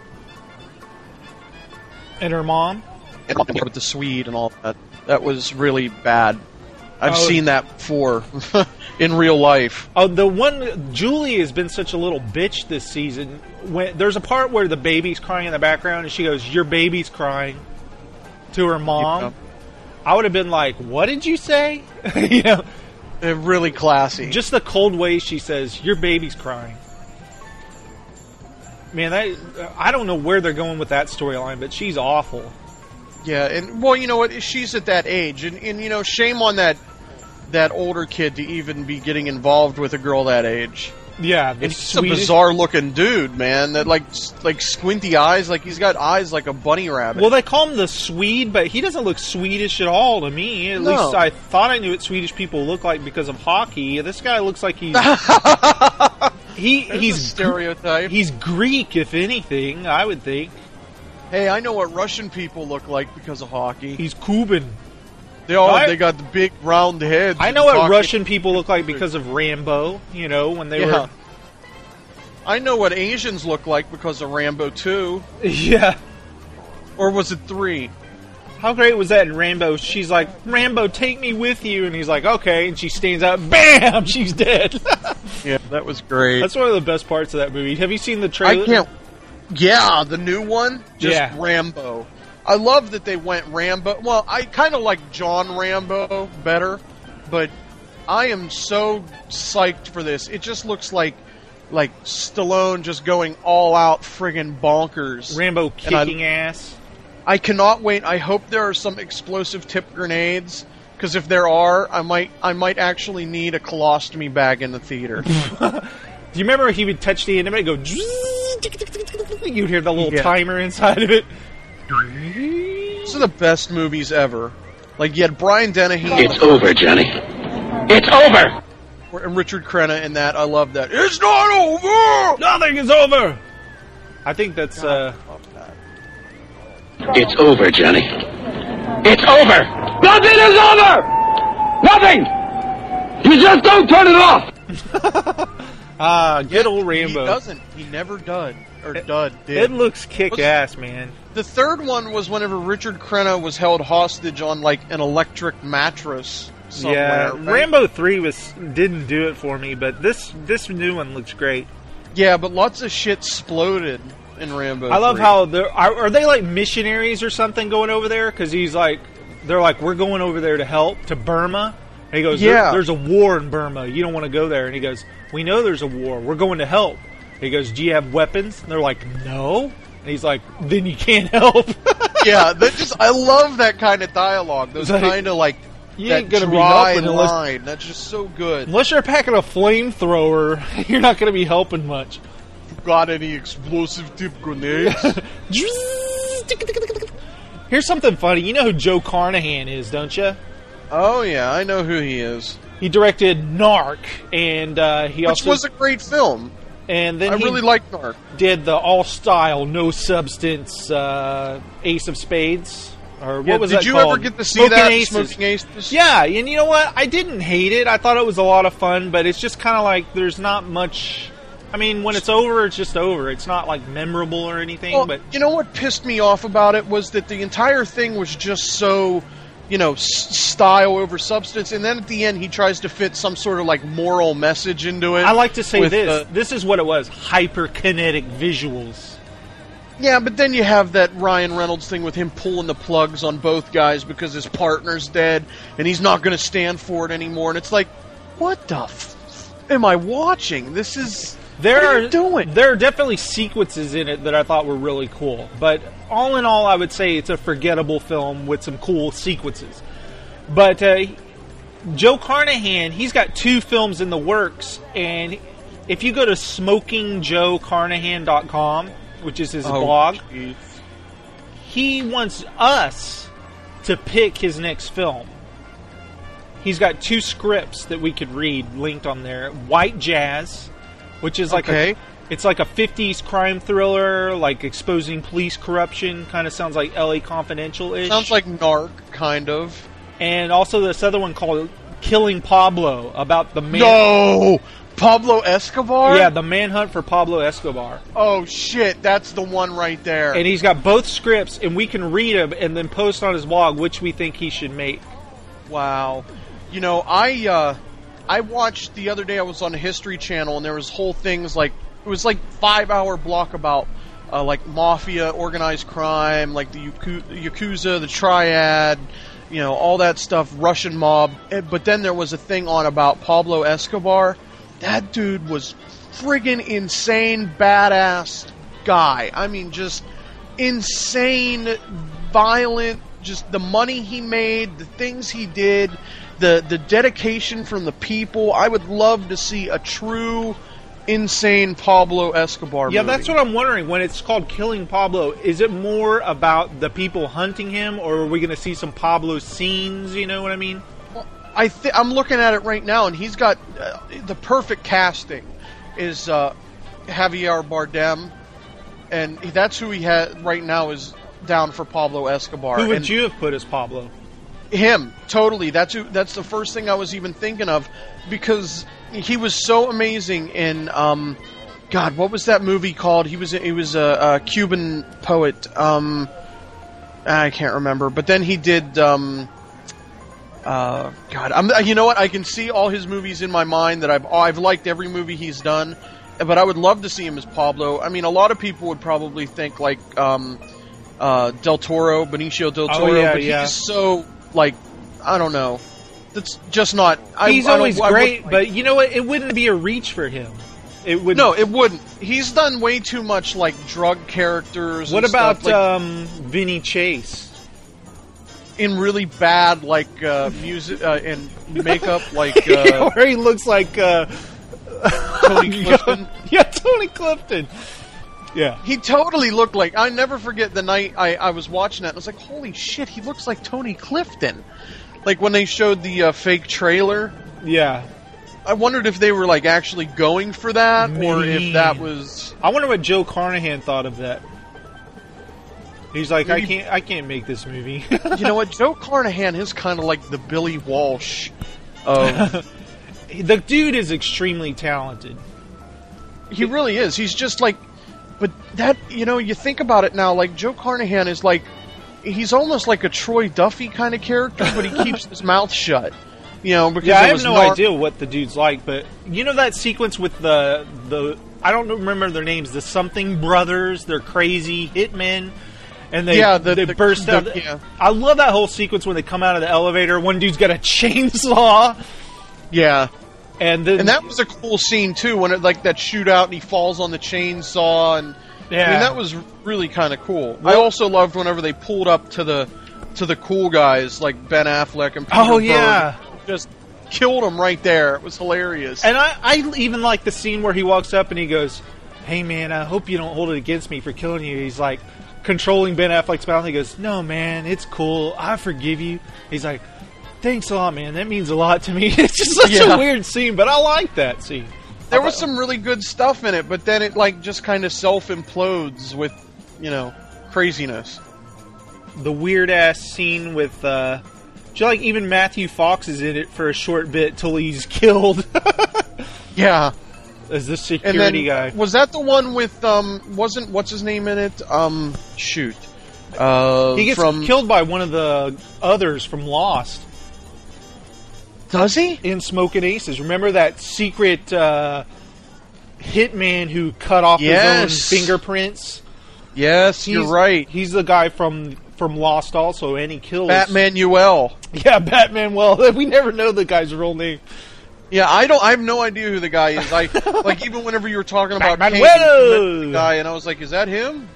And her mom? and with the Swede and all that. That was really bad. I've Oh. seen that before in real life. Oh, the one, Julie has been such a little bitch this season. When there's a part where the baby's crying in the background, and she goes, "Your baby's crying," to her mom. Yeah. I would have been like, "What did you say?" You know, They're really classy. just the cold way she says, "Your baby's crying." Man, that I don't know where they're going with that storyline, but she's awful. Yeah, and well, you know what? She's at that age, and, and you know, shame on that that older kid to even be getting involved with a girl that age. Yeah, the And he's a Swedish- bizarre looking dude, man. That like s- like squinty eyes, like he's got eyes like a bunny rabbit. Well, they call him the Swede, but he doesn't look Swedish at all to me. At No. least I thought I knew what Swedish people look like because of hockey. This guy looks like he's he There's he's a stereotype. He's Greek, if anything, I would think. Hey, I know what Russian people look like because of hockey. He's Cuban. They all I- they got the big round heads. I and know what hockey- Russian people look like because of Rambo. You know, when they Yeah. I know what Asians look like because of Rambo two. were. Yeah. Or was it three? How great was that in Rambo? She's like, "Rambo, take me with you," and he's like, "Okay," and she stands up, bam, she's dead. Yeah, that was great. That's one of the best parts of that movie. Have you seen the I trailer? can't. Yeah, the new one, just Yeah. Rambo. I love that they went Rambo. Well, I kind of like John Rambo better, but I am so psyched for this. It just looks like like Stallone just going all out friggin' bonkers. Rambo And I- kicking ass. I cannot wait. I hope there are some explosive tip grenades, because if there are, I might I might actually need a colostomy bag in the theater. Do you remember he would touch the end of it and go, you'd hear the little Yeah. timer inside of it? These are the best movies ever. Like, you had Brian Dennehy It's over, Johnny. It's over! and Richard Crenna in that. I love that. It's not over! Nothing is over! I think that's, uh... It's over, Johnny. It's over! Nothing is over! Nothing! You just don't turn it off! Ah, good old He Rambo. doesn't. He never dud. Or dud, It did. looks kick-ass, man. The third one was whenever Richard Crenna was held hostage on, like, an electric mattress somewhere. Yeah, right? Rambo three was didn't do it for me, but this this new one looks great. Yeah, but lots of shit exploded in Rambo I love three. how they're are, are they like missionaries or something going over there? Because he's like, they're like, we're going over there to help to Burma. And he goes, "There- Yeah. there's a war in Burma. You don't want to go there. And he goes, we know there's a war. We're going to help. He goes, do you have weapons? And they're like, no. And he's like, then you can't help. Yeah, that just I love that kind of dialogue. Those It's like, kind of like you that ain't gonna be dry helping unless- line. That's just so good. Unless you're packing a flamethrower, you're not going to be helping much. Got any explosive tip grenades? Here's something funny. You know who Joe Carnahan is, don't you? Oh yeah, I know who he is. He directed Narc, and uh, he Which also was a great film. and then I he really liked Narc. did the all style, no substance uh, Ace of Spades, or what Yeah, was did that you called? ever get to see Smoking that? Aces. Smoking Aces? Yeah, and you know what? I didn't hate it. I thought it was a lot of fun, but it's just kind of like there's not much I mean, when it's over, it's just over. It's not like memorable or anything. Well, but you know what pissed me off about it was that the entire thing was just so, you know, s- style over substance, and then at the end he tries to fit some sort of like moral message into it. I like to say with, this: uh, this is what it was: hyperkinetic visuals. Yeah, but then you have that Ryan Reynolds thing with him pulling the plugs on both guys because his partner's dead and he's not going to stand for it anymore. And it's like, what the f- am I watching? This is There what are, are you doing? There are definitely sequences in it that I thought were really cool. But all in all, I would say it's a forgettable film with some cool sequences. But uh, Joe Carnahan, he's got two films in the works. And if you go to smoking joe carnahan dot com, which is his Oh, blog, geez. he wants us to pick his next film. He's got two scripts that we could read linked on there. White Jazz, which is like Okay. a it's like a fifties crime thriller, like exposing police corruption. Kind of sounds like L A Confidential-ish. Sounds like Narc, kind of. And also this other one called Killing Pablo, about the man. No! Pablo Escobar? Yeah, the manhunt for Pablo Escobar. Oh, shit, that's the one right there. And he's got both scripts, and we can read them and then post on his blog which we think he should make. Wow. You know, I uh, I watched the other day, I was on the History Channel, and there was whole things like, it was like five-hour block about, uh, like, mafia, organized crime, like the Yaku- Yakuza, the Triad, you know, all that stuff, Russian mob. And- But then there was a thing on about Pablo Escobar. That dude was friggin' insane, badass guy. I mean, just insane, violent, just the money he made, the things he did, the, the dedication from the people. I would love to see a true, insane Pablo Escobar Yeah, movie. that's what I'm wondering. When it's called Killing Pablo, is it more about the people hunting him, or are we going to see some Pablo scenes? You know what I mean? I th- I'm looking at it right now, and he's got uh, the perfect casting. Is uh, Javier Bardem, and that's who he had right now is down for Pablo Escobar. Who would and you have put as Pablo? Him, totally. That's who. That's the first thing I was even thinking of, because he was so amazing in. Um, God, what was that movie called? He was he was a, a Cuban poet. Um, I can't remember, but then he did. Um, Uh, God, I'm, you know what? I can see all his movies in my mind that I've I've liked every movie he's done, but I would love to see him as Pablo. I mean, a lot of people would probably think like um, uh, Del Toro, Benicio Del Toro, Oh, yeah, but yeah. he's so like I don't know. That's just not. I, He's I don't- always I great, wouldn't- but you know what? It wouldn't be a reach for him. It would. no, it wouldn't. He's done way too much like drug characters. What and about stuff, like, um, Vinny Chase? in really bad like uh, music uh, and makeup, like uh, Where he looks like uh, Tony Clifton? Yeah, Tony Clifton. Yeah. He totally looked like... I never forget the night I, I was watching that. I was like, holy shit, he looks like Tony Clifton. Like, when they showed the uh, fake trailer, Yeah. I wondered if they were, like, actually going for that, or if Man. that was... I wonder what Joe Carnahan thought of that. He's like, I Maybe- can't, I can't make this movie. You know what? Joe Carnahan is kind of like the Billy Walsh of... The dude is extremely talented. He really is. He's just like... But that, you know, you think about it now, like, Joe Carnahan is like... He's almost like a Troy Duffy kind of character, but he keeps his mouth shut. You know, because Yeah, it I have was no nar- idea what the dude's like, but you know that sequence with the the I don't remember their names, the something brothers, they're crazy hitmen, and they Yeah, the- they the- burst the- out. the- yeah. I love that whole sequence when they come out of the elevator. One dude's got a chainsaw, Yeah. and then And that was a cool scene too, when it like that shootout and he falls on the chainsaw, and yeah, I mean that was really kind of cool. I also loved whenever they pulled up to the to the cool guys like Ben Affleck and Peter Oh, Berg, yeah. just killed them right there. It was hilarious. And I, I even like the scene where he walks up and he goes, "Hey man, I hope you don't hold it against me for killing you." He's like controlling Ben Affleck's mouth. He goes, "No man, it's cool. I forgive you." He's like, "Thanks a lot, man. That means a lot to me." It's just such Yeah. a weird scene, but I like that scene. There was some really good stuff in it, but then it like just kind of self implodes with, you know, craziness. The weird ass scene with, uh, do you like even Matthew Fox is in it for a short bit till he's killed. Yeah. as the And security then, guy. was that the one with, um, wasn't, what's his name in it? Um, shoot. Uh, He gets from, killed by one of the others from Lost Does he? in Smoking Aces. Remember that secret uh, hitman who cut off Yes. his own fingerprints? Yes, you're He's- right. He's the guy from from Lost also, and he kills... Batmanuel. Yeah, Batman. Well, we never know the guy's real name. Yeah, I don't. I have no idea who the guy is. I like even whenever you were talking about Kane, Batmanuel! the guy, and I was like, "Is that him?"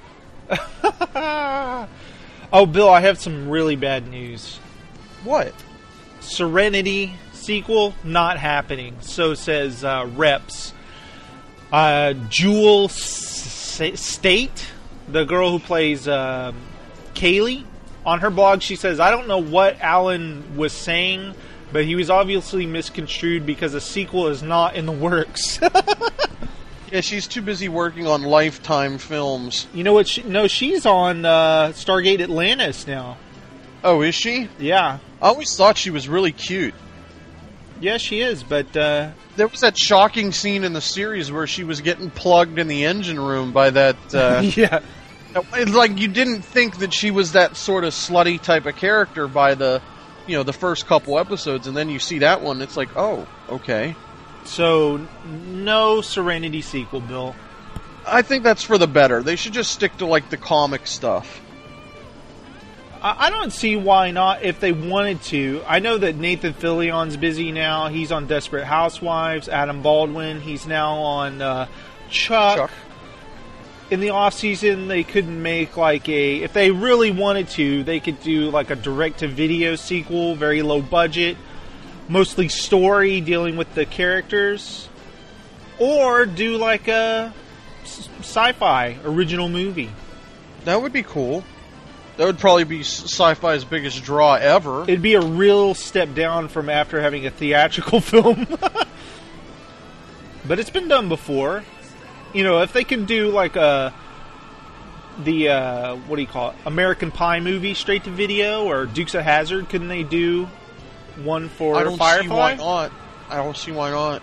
Oh, Bill, I have some really bad news. What? Serenity sequel not happening. So says uh, Reps. Uh, Jewel S- State, the girl who plays um Kaylee, on her blog she says, "I don't know what Alan was saying, but he was obviously misconstrued because a sequel is not in the works." Yeah, she's too busy working on Lifetime films. You know what? She, no, she's on uh, Stargate Atlantis now. Oh, is she? Yeah. I always thought she was really cute. Yeah, she is, but... Uh, There was that shocking scene in the series where she was getting plugged in the engine room by that... Uh, yeah. It's like you didn't think that she was that sort of slutty type of character by the, you know, the first couple episodes, and then you see that one, it's like, oh, okay. So, no Serenity sequel, Bill. I think that's for the better. They should just stick to, like, the comic stuff. I, I don't see why not if they wanted to. I know that Nathan Fillion's busy now. He's on Desperate Housewives. Adam Baldwin, he's now on uh, Chuck. Chuck. In the off season, they couldn't make like a... If they really wanted to, they could do like a direct-to-video sequel, very low budget, mostly story, dealing with the characters. Or do like a s- sci-fi original movie. That would be cool. That would probably be s- sci-fi's biggest draw ever. It'd be a real step down from after having a theatrical film. But it's been done before. You know, if they can do like a the uh, what do you call it, American Pie movie straight to video, or Dukes of Hazzard, couldn't they do one for I don't Firefly? see why not. I don't see why not.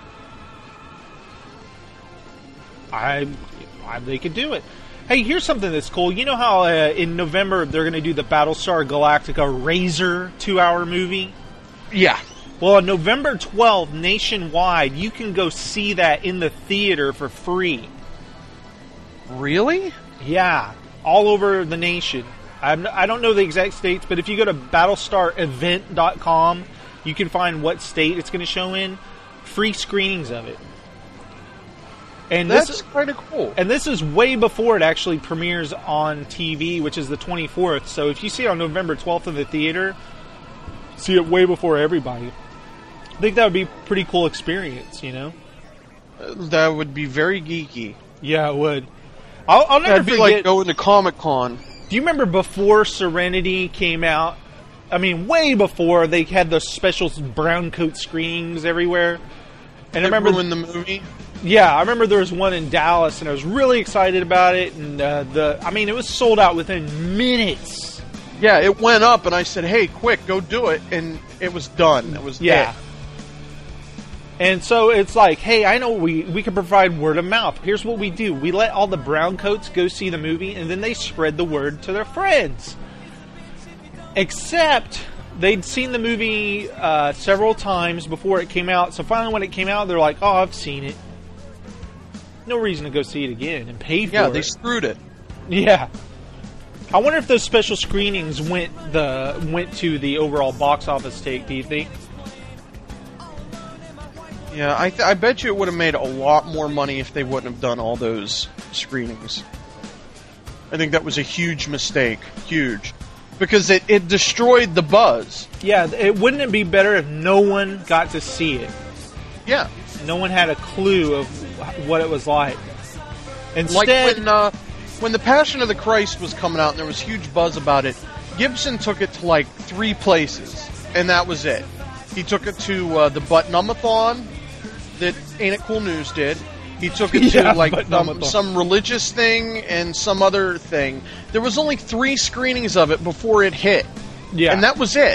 I, I they could do it. Hey, here's something that's cool. You know how uh, in November they're going to do the Battlestar Galactica Razor two-hour movie? Yeah. Well, on November twelfth, nationwide, you can go see that in the theater for free. Really? Yeah, all over the nation. I'm, I don't know the exact states, but if you go to battlestar event dot com, you can find what state it's going to show in. Free screenings of it. And That's this, kind of cool. and this is way before it actually premieres on T V, which is the twenty-fourth. So if you see it on November twelfth in the theater, see it way before everybody. I think that would be a pretty cool experience, you know? That would be very geeky. Yeah, it would. I'll, I'll never That'd be forget. like going to Comic-Con. Do you remember before Serenity came out? I mean, way before, they had those special brown coat screenings everywhere. And I That remember, ruined the movie. yeah, I remember there was one in Dallas, and I was really excited about it. And uh, the, I mean, it was sold out within minutes. Yeah, it went up, and I said, "Hey, quick, go do it!" And it was done. It was Yeah. dead. And so it's like, hey, I know we we can provide word of mouth. Here's what we do: we let all the brown coats go see the movie, and then they spread the word to their friends. Except they'd seen the movie uh, several times before it came out, so finally when it came out, they're like, "Oh, I've seen it. No reason to go see it again and pay for Yeah, it." they screwed it. Yeah. I wonder if those special screenings went the went to the overall box office take. Do you think? Yeah, I, th- I bet you it would have made a lot more money if they wouldn't have done all those screenings. I think that was a huge mistake. Huge. Because it, it destroyed the buzz. Yeah, it wouldn't it be better if no one got to see it? Yeah. No one had a clue of what it was like. Instead, Like when, uh, when The Passion of the Christ was coming out and there was huge buzz about it, Gibson took it to like three places, and that was it. He took it to uh, the Butt-Numb-a-thon that Ain't It Cool News did. He took it Yeah, to like um, Butt-Numb-a-thon. some religious thing and some other thing. There was only three screenings of it before it hit, yeah, and that was it.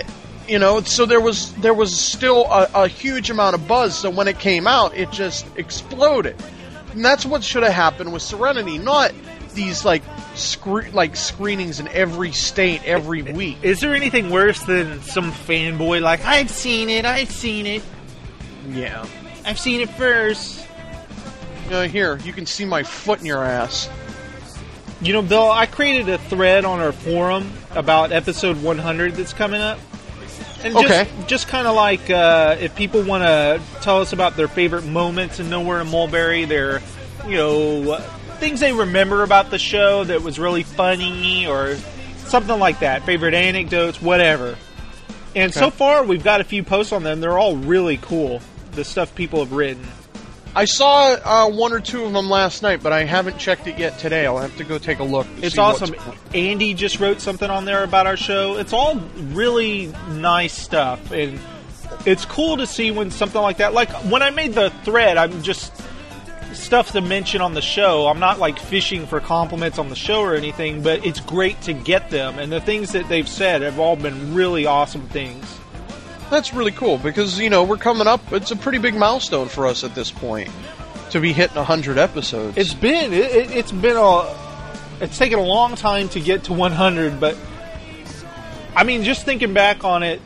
You know, so there was there was still a, a huge amount of buzz. So when it came out, it just exploded, and that's what should have happened with Serenity, not these like scre- like screenings in every state every week. Is there anything worse than some fanboy like, I've seen it, I've seen it, Yeah. I've seen it first? Uh, here, you can see my foot in your ass. You know, Bill, I created a thread on our forum about episode one hundred that's coming up. And just, Okay. just kind of like, uh, if people want to tell us about their favorite moments in Nowhere in Mulberry, their, you know, uh, things they remember about the show that was really funny or something like that. Favorite anecdotes, whatever. And Okay. so far, we've got a few posts on them. They're all really cool, the stuff people have written. I saw uh, one or two of them last night, but I haven't checked it yet today. I'll have to go take a look. to It's see what's- awesome. Andy just wrote something on there about our show. It's all really nice stuff, and it's cool to see when something like that. Like when I made the thread, I'm just stuff to mention on the show. I'm not like fishing for compliments on the show or anything, but it's great to get them. And the things that they've said have all been really awesome things. That's really cool because, you know, we're coming up. It's a pretty big milestone for us at this point to be hitting one hundred episodes. It's been it, it, it's been a it's taken a long time to get to one hundred, but I mean, just thinking back on it,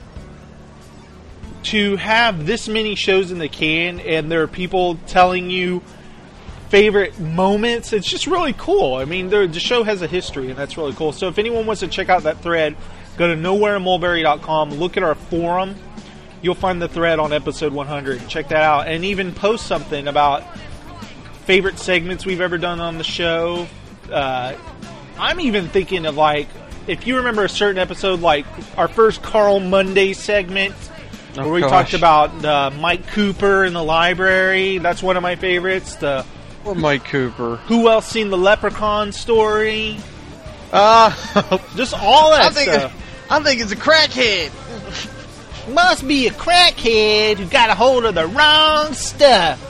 to have this many shows in the can and there are people telling you favorite moments, it's just really cool. I mean, the show has a history, and that's really cool. So if anyone wants to check out that thread, go to nowhere in mulberry dot com, look at our forum. You'll find the thread on episode one hundred. Check that out. And even post something about favorite segments we've ever done on the show. Uh, I'm even thinking of, like, if you remember a certain episode, like our first Carl Monday segment, Oh, where we gosh. talked about uh, Mike Cooper in the library. That's one of my favorites. The Or Mike Cooper. Who Else Seen the Leprechaun story. Uh, Just all that I think stuff. I think it's a crackhead. Must be a crackhead who got a hold of the wrong stuff.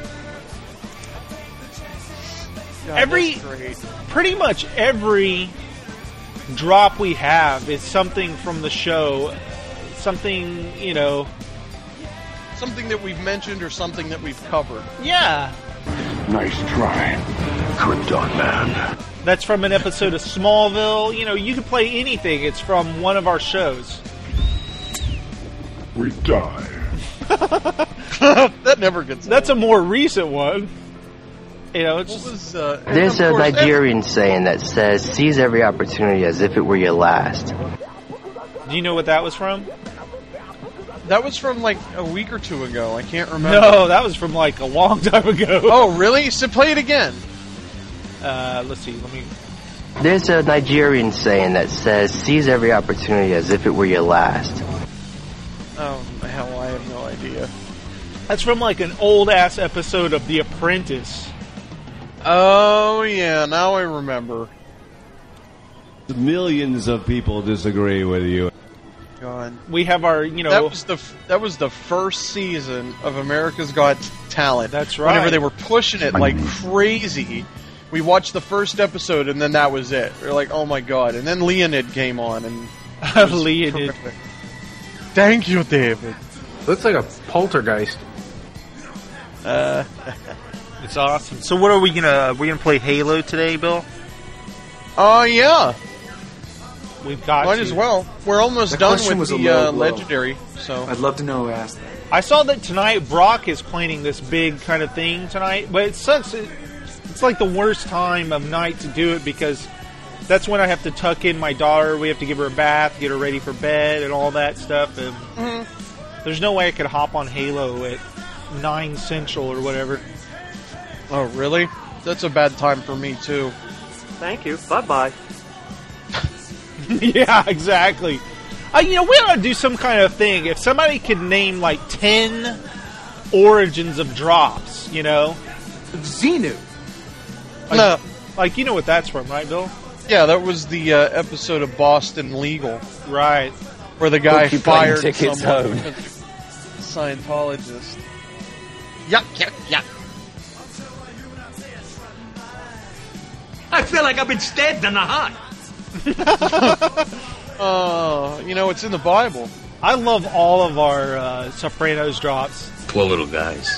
God, Every- that's great. Pretty much every drop we have is something from the show. Something, you know, Something that we've mentioned or something that we've covered. yeah. Nice try, Krypton Man. That's from an episode of Smallville. You know, you could play anything. It's from one of our shows. We die. That never gets That's a more recent one. You know, it's What just, was, uh, and There's of a course, Nigerian saying that says, seize every opportunity as if it were your last. do you know what that was from? That was from like a week or two ago. I can't remember. No, that was from like a long time ago. Oh, really? So play it again. Uh, let's see. Let me. There's a Nigerian saying that says, seize every opportunity as if it were your last. Oh, hell, I have no idea. That's from like an old ass episode of The Apprentice. Oh, yeah, now I remember. Millions of people disagree with you. God. We have our, you know, That was the f- that was the first season of America's Got Talent. That's Whenever right. they were pushing it like crazy, we watched the first episode and then that was it. We are like, oh my god! And then Leonid came on and it was Leonid. terrific. Thank you, David. Looks like a poltergeist. Uh, It's awesome. So, what are we gonna? Are we gonna play Halo today, Bill? Oh yeah, We've got might to. as well. We're almost The done question with was a the low uh, blow. legendary. So I'd love to know who asked that. I saw that tonight. Brock is planning this big kind of thing tonight, but it's such. It's like the worst time of night to do it because that's when I have to tuck in my daughter. We have to give her a bath, get her ready for bed, and all that stuff. And Mhm. there's no way I could hop on Halo at nine Central or whatever. Oh, really? That's a bad time for me, too. Thank you. Bye-bye. Yeah, exactly. Uh, you know, we ought to do some kind of thing. If somebody could name like ten origins of drops, you know, Xenu. like, No. like you know what that's from, right, Bill? Yeah, that was the uh, episode of Boston Legal, Right. where the guy Hope you plane fired tickets someone. home. Scientologist. Yuck, yuck, yuck. I feel like I've been stabbed in the heart. Oh, you know, it's in the Bible. I love all of our uh, Sopranos drops. Poor little guys.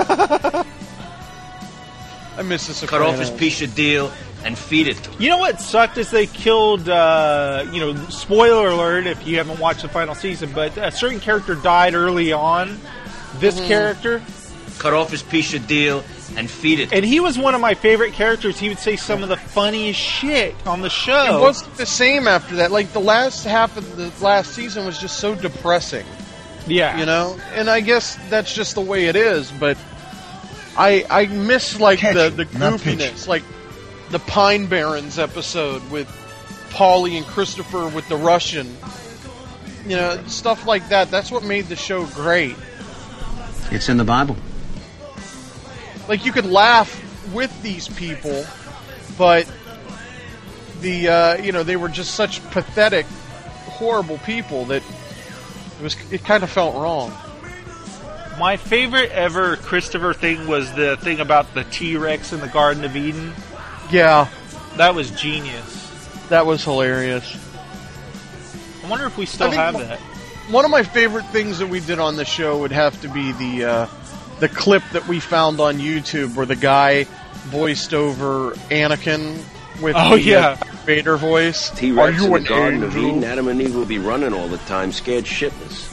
I miss the Sopranos. Cut off his piece of deal and feed it to him. You know what sucked is they killed, uh, you know, spoiler alert if you haven't watched the final season, but a certain character died early on. This mm-hmm. character. Cut off his piece of deal and feed it. And he was one of my favorite characters. He would say some of the funniest shit on the show. It wasn't the same after that. Like, the last half of the last season was just so depressing. Yeah. You know? And I guess that's just the way it is, but I I miss, like, the, the goofiness. Like, the Pine Barrens episode with Paulie and Christopher with the Russian. You know, stuff like that. That's what made the show great. It's in the Bible. Like, you could laugh with these people, but the uh, you know, they were just such pathetic, horrible people that it was it kind of felt wrong. My favorite ever Christopher thing was the thing about the T-Rex in the Garden of Eden. Yeah, that was genius. That was hilarious. I wonder if we still have one, that. One of my favorite things that we did on the show would have to be the. Uh, The clip that we found on YouTube where the guy voiced over Anakin with oh, the yeah. uh, Vader voice. T-Rex in the Garden of Eden, Adam and Eve will be running all the time, scared shitless.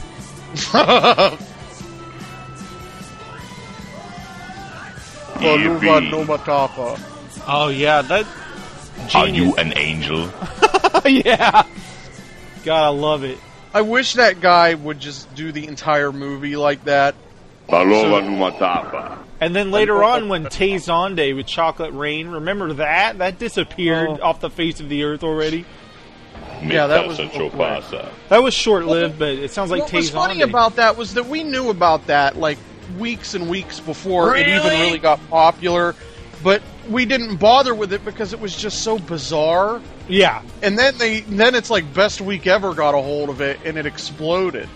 Oh, yeah, that... Genius. Are you an angel? Yeah. God, I love it. I wish that guy would just do the entire movie like that. So, and then later on, when Tay-Zonday with Chocolate Rain, remember that? That disappeared oh. off the face of the earth already. Yeah, that was that was short-lived, but it sounds like what Tay-Zonday. What was funny about that was that we knew about that like weeks and weeks before really? it even really got popular, but we didn't bother with it because it was just so bizarre. Yeah, and then they then it's like Best Week Ever got a hold of it and it exploded.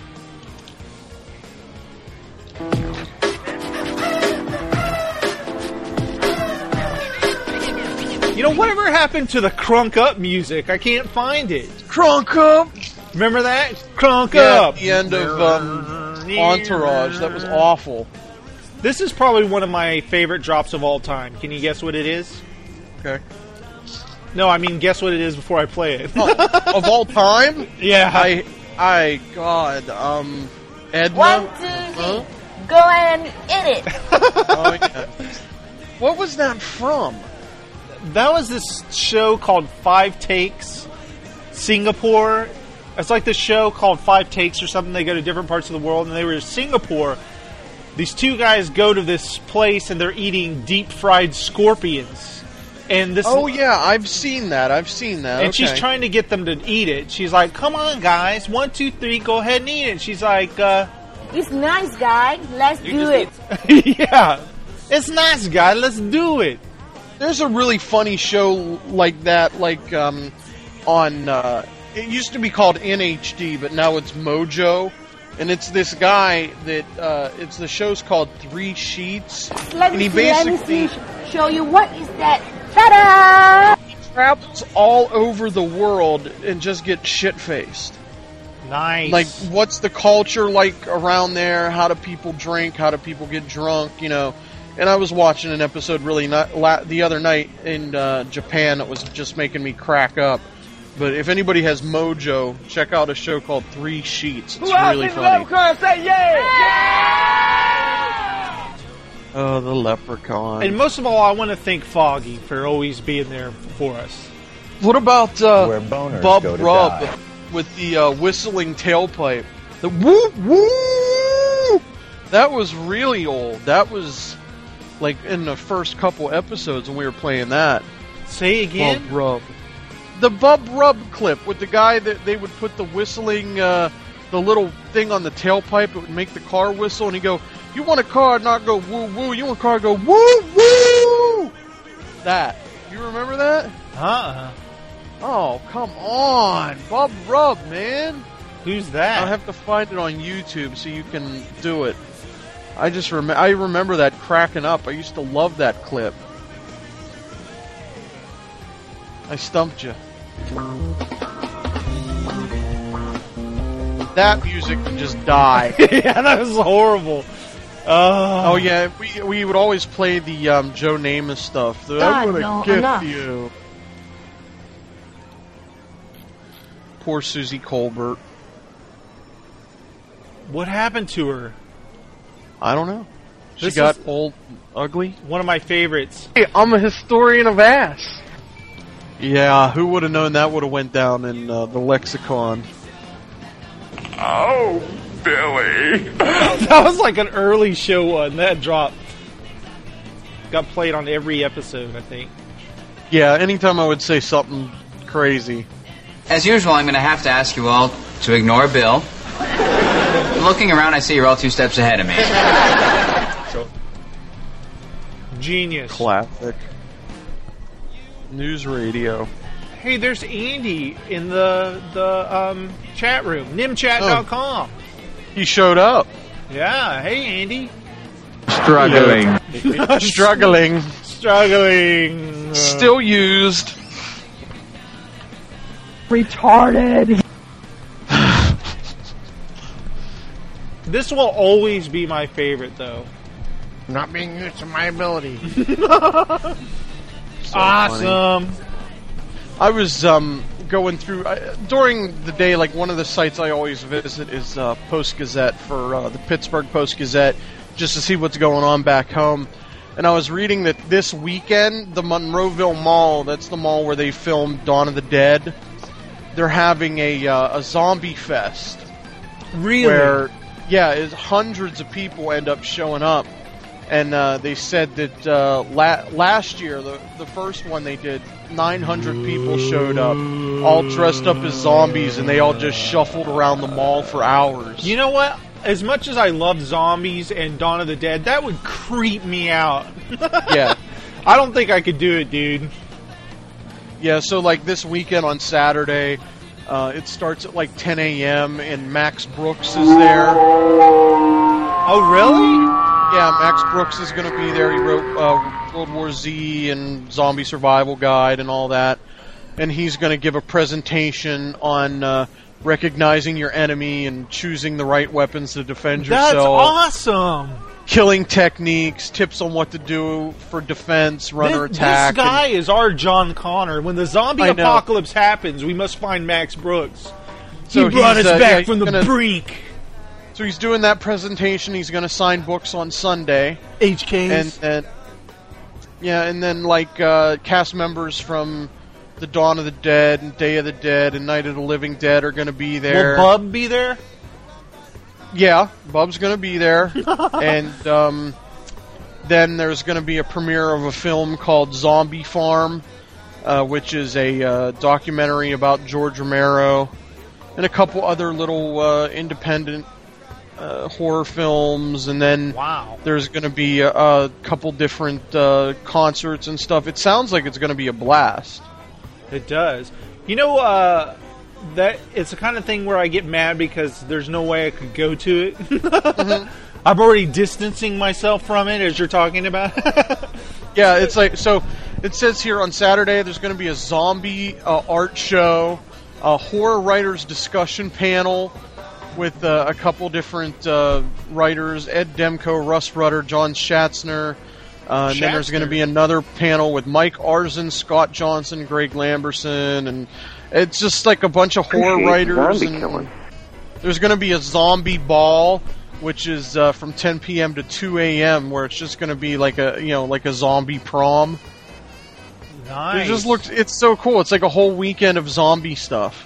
You know, whatever happened to the Crunk Up music? I can't find it. Crunk Up! Remember that? Crunk yeah, Up! At the end of um, Entourage. That was awful. This is probably one of my favorite drops of all time. Can you guess what it is? Okay. No, I mean, guess what it is before I play it. Oh, of all time? Yeah. I, I, God, um, Edna? One, two, huh? Go ahead and eat it. Oh, yeah. What was that from? That was this show called Five Takes Singapore. It's like this show called Five Takes or something. They go to different parts of the world, and they were in Singapore. These two guys go to this place, and they're eating deep-fried scorpions. And this, oh, yeah, I've seen that. I've seen that. And okay. she's trying to get them to eat it. She's like, come on, guys. One, two, three, go ahead and eat it. And she's like, uh... It's nice, guy. Let's do it. Yeah. It's nice, guy. Let's do it. There's a really funny show like that, like, um, on, uh, it used to be called N H D, but now it's Mojo. And it's this guy that, uh, it's the show's called Three Sheets. Let and me he see, basically let me see, show you what is that. Ta-da! He travels all over the world and just gets shit-faced. Nice. Like, what's the culture like around there? How do people drink? How do people get drunk? You know. And I was watching an episode really not, la- the other night in uh, Japan that was just making me crack up. But if anybody has Mojo, check out a show called Three Sheets. It's really funny. Say yeah! Yeah! Oh, the leprechaun. And most of all, I want to thank Foggy for always being there for us. What about uh, Where boners Bub go to Rub die. with the uh, whistling tailpipe? The woo woo! That was really old. That was like in the first couple episodes when we were playing that. Say again? Bub Rub. The Bub Rub clip with the guy that they would put the whistling, uh, the little thing on the tailpipe that would make the car whistle, and he'd go, you want a car not go woo woo, you want a car go woo woo! That. You remember that? Uh-uh. Oh, come on. Bub Rub, man. Who's that? I'll have to find it on YouTube so you can do it. I just rem- I remember that cracking up. I used to love that clip. I stumped you. that music can just die. Yeah, that was horrible. Uh, oh yeah, we we would always play the um, Joe Namath stuff. The, God, I'm gonna no, get enough. you. Poor Susie Colbert. What happened to her? I don't know. She This got is- old, ugly. One of my favorites. Hey, I'm a historian of ass. Yeah, who would have known that would have went down in uh, the lexicon? Oh, Billy. That was like an early show one. That dropped. Got played on every episode, I think. Yeah, anytime I would say something crazy. As usual, I'm going to have to ask you all to ignore Bill. Looking around, I see you're all two steps ahead of me. Genius. Classic. News radio. Hey, there's Andy in the the um, chat room, nimchat dot com. He showed up. Yeah, hey Andy. Struggling. Struggling. Struggling. Still used. Retarded. This will always be my favorite, though. Not being used to my ability. So awesome. Funny. I was um, going through uh, during the day. Like one of the sites I always visit is uh, Post Gazette for uh, the Pittsburgh Post Gazette, just to see what's going on back home. And I was reading that this weekend, the Monroeville Mall, that's the mall where they filmed Dawn of the Dead, they're having a uh, a zombie fest. Really? Where, yeah, is hundreds of people end up showing up. And uh, they said that uh, la- last year, the, the first one they did, nine hundred people showed up, all dressed up as zombies, and they all just shuffled around the mall for hours. You know what? As much as I love zombies and Dawn of the Dead, that would creep me out. Yeah. I don't think I could do it, dude. Yeah, so like this weekend on Saturday, uh, it starts at like ten a.m., and Max Brooks is there. Oh, really? Yeah, Max Brooks is going to be there. He wrote uh, World War Z and Zombie Survival Guide and all that. And he's going to give a presentation on uh, recognizing your enemy and choosing the right weapons to defend That's yourself. That's awesome. Killing techniques, tips on what to do for defense, run or This, attack. this guy and, is our John Connor. When the zombie I know. apocalypse happens, we must find Max Brooks. So he brought he's, us uh, back yeah, from the gonna- brink. So he's doing that presentation. He's going to sign books on Sunday. H Ks. And then, yeah, and then like uh, cast members from the Dawn of the Dead and Day of the Dead and Night of the Living Dead are going to be there. Will Bub be there? Yeah, Bub's going to be there. And um, then there's going to be a premiere of a film called Zombie Farm, uh, which is a uh, documentary about George Romero, and a couple other little uh, independent Uh, horror films, and then wow. there's going to be a, a couple different uh, concerts and stuff. It sounds like it's going to be a blast. It does. You know, uh, that it's the kind of thing where I get mad because there's no way I could go to it. mm-hmm. I'm already distancing myself from it as you're talking about. Yeah, it's like, so it says here on Saturday there's going to be a zombie uh, art show, a horror writers discussion panel with uh, a couple different uh, writers, Ed Demko, Russ Rutter, John Schatzner. Uh, and then there's going to be another panel with Mike Arzen, Scott Johnson, Greg Lamberson, and it's just like a bunch of horror Appreciate writers. zombie And killing. there's going to be a zombie ball, which is uh, from ten p.m. to two a.m., where it's just going to be like a you know like a zombie prom. Nice. It just looks, it's so cool. It's like a whole weekend of zombie stuff.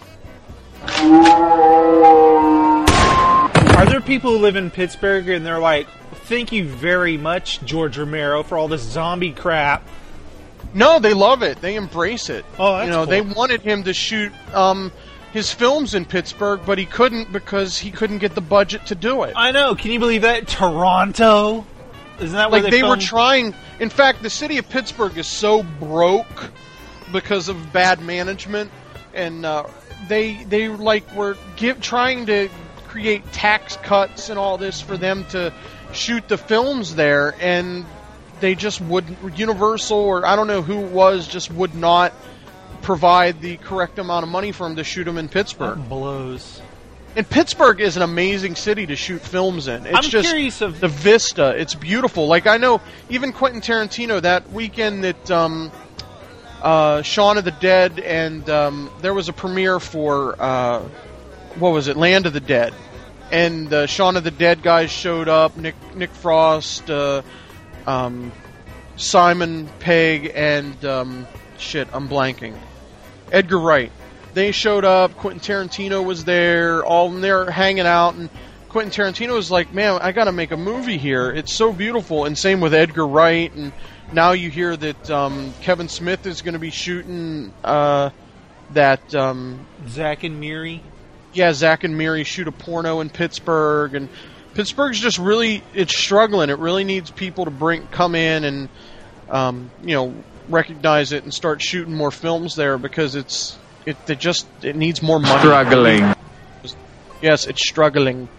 Are there people who live in Pittsburgh and they're like, thank you very much, George Romero, for all this zombie crap? No, they love it. They embrace it. Oh, that's you know, cool. they wanted him to shoot um, his films in Pittsburgh, but he couldn't because he couldn't get the budget to do it. I know. Can you believe that? Toronto? Isn't that where Like they, they were filmed? trying. In fact, the city of Pittsburgh is so broke because of bad management, and uh, they they like were give, trying to create tax cuts and all this for them to shoot the films there, and they just wouldn't. Universal, or I don't know who it was, just would not provide the correct amount of money for him to shoot them in Pittsburgh. That blows. And Pittsburgh is an amazing city to shoot films in. It's I'm just curious of the vista. It's beautiful. Like, I know even Quentin Tarantino, that weekend that um, uh, Shaun of the Dead, and um, there was a premiere for, uh, what was it, Land of the Dead. And the uh, Shaun of the Dead guys showed up, Nick Nick Frost, uh, um, Simon Pegg, and, um, shit, I'm blanking. Edgar Wright. They showed up, Quentin Tarantino was there, all and they're hanging out, and Quentin Tarantino was like, man, I gotta make a movie here. It's so beautiful. And same with Edgar Wright, and now you hear that um, Kevin Smith is gonna be shooting uh, that... Um, Zack and Miri? Yeah, Zack and Miri shoot a porno in Pittsburgh, and Pittsburgh's just really, it's struggling. It really needs people to bring, come in and, um, you know, recognize it and start shooting more films there, because it's... It, it just it needs more money. Struggling. Yes, it's struggling.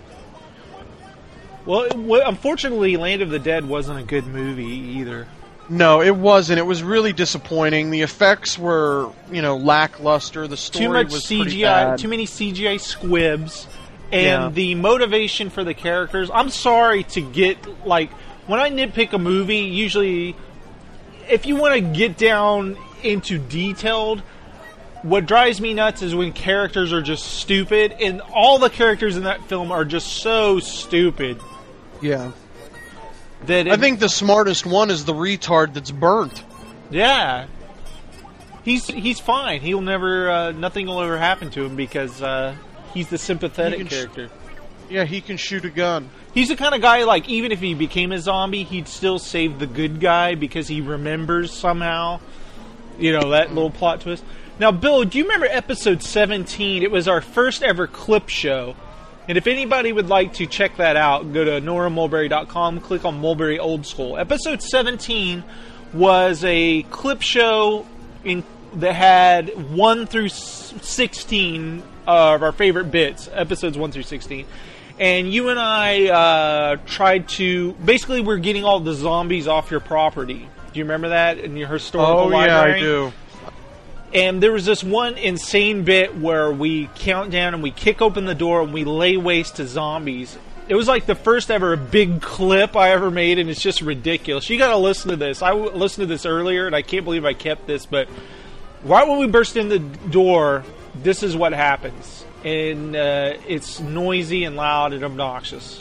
Well, it, well, unfortunately, Land of the Dead wasn't a good movie either. No, it wasn't. It was really disappointing. The effects were, you know, lackluster. The story too much was C G I, pretty bad. too many C G I squibs, and Yeah. the motivation for the characters. I'm sorry to get like when I nitpick a movie. Usually, if you want to get down into detailed. What drives me nuts is when characters are just stupid, and all the characters in that film are just so stupid. Yeah. That it, I think the smartest one is the retard that's burnt. Yeah. He's he's fine. He'll never, uh, nothing will ever happen to him because uh, he's the sympathetic He can sh- character. Yeah, he can shoot a gun. He's the kind of guy, like, even if he became a zombie, he'd still save the good guy because he remembers somehow. You know, that little plot twist. Now, Bill, do you remember episode seventeen? It was our first ever clip show. And if anybody would like to check that out, go to nora mulberry dot com, click on Mulberry Old School. Episode seventeen was a clip show in, that had one through sixteen of our favorite bits, episodes one through sixteen. And you and I uh, tried to... Basically, we're getting all the zombies off your property. Do you remember that in your historical oh, library? Oh, yeah, I do. And there was this one insane bit where we count down and we kick open the door and we lay waste to zombies. It was like the first ever big clip I ever made, and it's just ridiculous. You got to listen to this. I w- listened to this earlier, and I can't believe I kept this, but right when we burst in the door, this is what happens. And uh, it's noisy and loud and obnoxious.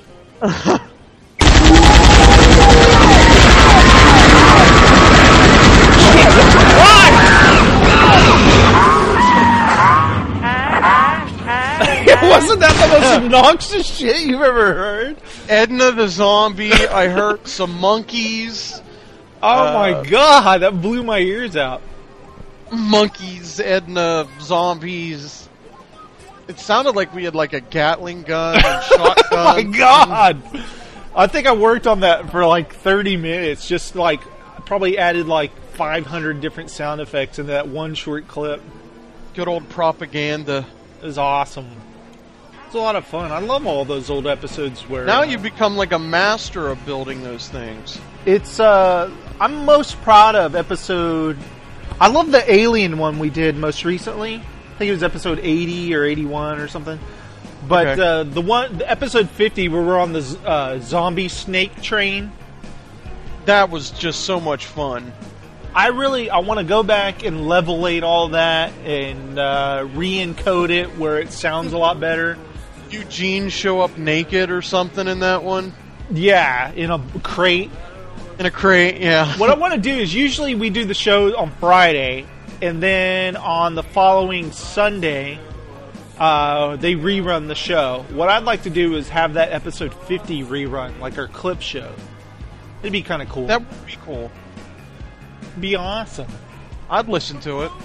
Wasn't that the most obnoxious shit you've ever heard? Edna the zombie. I heard some monkeys. Oh uh, my god, that blew my ears out. Monkeys, Edna, zombies. It sounded like we had like a Gatling gun and shotgun. Oh my god! I think I worked on that for like thirty minutes. Just like, probably added like five hundred different sound effects into that one short clip. Good old propaganda. It was awesome. It's a lot of fun. I love all those old episodes where... Now uh, you become like a master of building those things. It's, uh... I'm most proud of episode... I love the Alien one we did most recently. I think it was episode eighty or eighty-one or something. But okay. uh, the one... The episode fifty where we're on the uh, zombie snake train. That was just so much fun. I really... I want to go back and levelate all that and uh, re-encode it where it sounds a lot better. Eugene show up naked or something in that one? Yeah, in a crate. In a crate, yeah. What I want to do is usually we do the show on Friday, and then on the following Sunday, uh, they rerun the show. What I'd like to do is have that episode fifty rerun, like our clip show. It'd be kind of cool. That would be cool. It'd be awesome. I'd listen to it.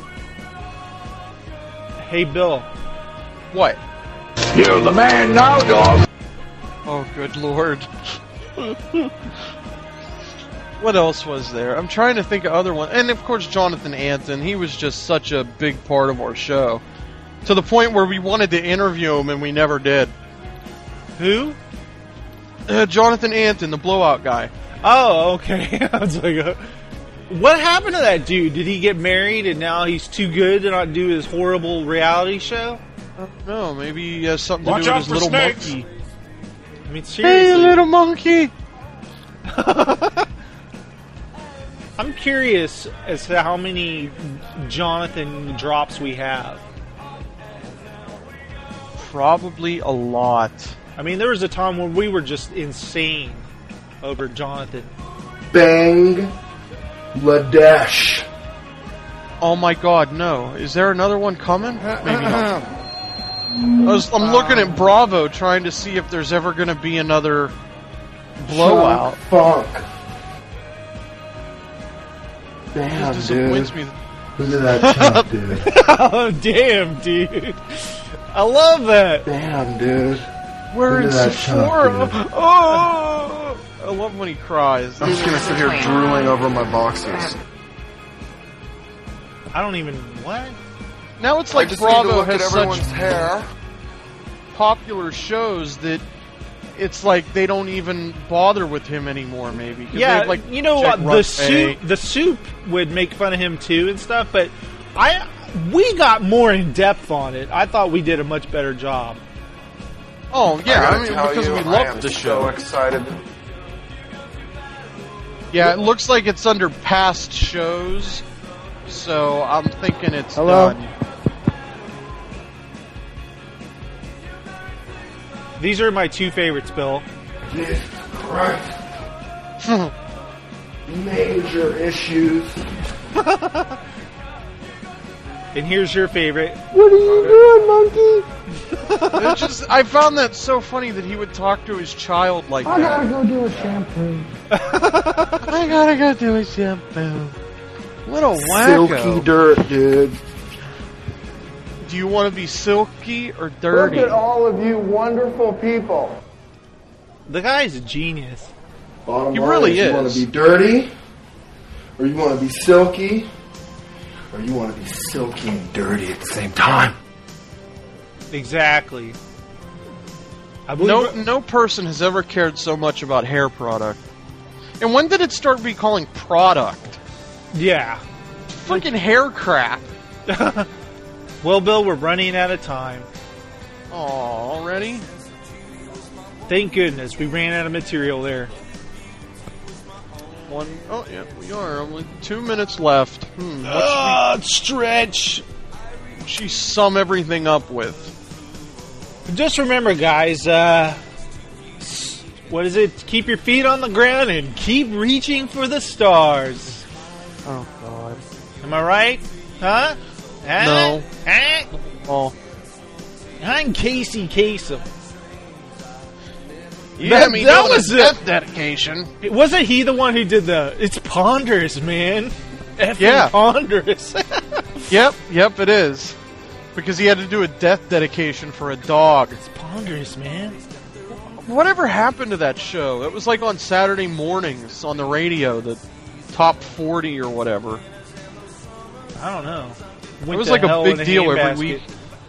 Hey, Bill. What? You're the man now, dog. Oh, good lord. What else was there? I'm trying to think of other ones. And, of course, Jonathan Anton. He was just such a big part of our show. To the point where we wanted to interview him, and we never did. Who? Uh, Jonathan Anton, the blowout guy. Oh, okay. I was like, uh, what happened to that dude? Did he get married, and now he's too good to not do his horrible reality show? I don't know. Maybe he has something Watch to do out with for his little snakes. monkey. I mean, seriously. Hey, little monkey! I'm curious as to how many Jonathan drops we have. Probably a lot. I mean, there was a time when we were just insane over Jonathan. Bangladesh. Oh my god, no. Is there another one coming? Maybe not. I was, I'm looking at Bravo trying to see if there's ever going to be another blowout. Funk. It Damn, just dude. disappoints me. Look at that chump, dude. Oh, damn, dude. I love that. Damn, dude. We're Look in at that chump, Sephora. dude. Oh! I love when he cries. I'm just gonna sit here drooling over my boxes. I don't even... What? Now it's I like just need to Bravo look has at everyone's such hair. popular shows that it's like they don't even bother with him anymore, maybe. 'Cause they Yeah, have, like, you know Jack what? The Ruffey. soup, the soup would make fun of him too and stuff, but I we got more in depth on it. I thought we did a much better job. Oh yeah, I, I, gotta mean tell because you, we I love am the so show. excited. Yeah, it looks like it's under past shows, so I'm thinking it's Hello? done. These are my two favorites, Bill. Jesus Christ. Major issues. And here's your favorite. What are you doing, monkey? It's just, I found that so funny that he would talk to his child like I that. gotta go do a shampoo. I gotta go do a shampoo. What a wacko. Silky dirt, dude. Do you want to be silky or dirty? Look at all of you wonderful people. The guy's a genius. Bottom He line really is, you want is. to be dirty, or you want to be silky, or you want to be silky and dirty at the same time. Exactly. I believe No, no person has ever cared so much about hair product. And when did it start be calling product? Yeah. Freaking hair crap. Well, Bill, we're running out of time. Aw, already? Thank goodness we ran out of material there. One, oh yeah, we are. Only two minutes left. Hmm, what Uh, stretch. should she sum everything up with? Just remember, guys, uh, s- what is it? Keep your feet on the ground and keep reaching for the stars. Oh, God. Am I right? Huh? Huh? No. Huh? Oh. I'm Casey Kasem. Yeah, That- I mean, that that was was it. death dedication. It, wasn't he the one who did the... It's ponderous, man. Effing Yeah. ponderous. Yep, yep, it is. Because he had to do a death dedication for a dog. It's ponderous, man. Whatever happened to that show? It was like on Saturday mornings on the radio, the top forty or whatever. I don't know. It Went was to like a hell big in deal every handbasket. week.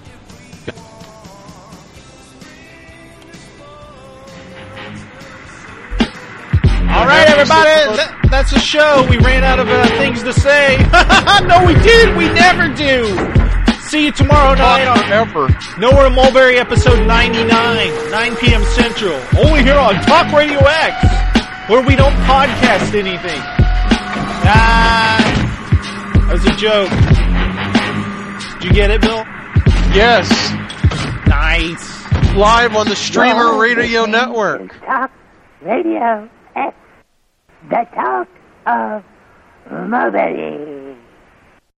All right, everybody, that, that's the show. We ran out of uh, things to say. No, we did. We never do. See you tomorrow night on Ever. Nowhere in Mulberry, episode ninety-nine, nine p.m. Central. Only here on Talk Radio X, where we don't podcast anything. Ah, that was a joke. Did you get it, Bill? Yes. Nice. Live on the Streamer Radio Network. Talk Radio X, the talk of Mulberry.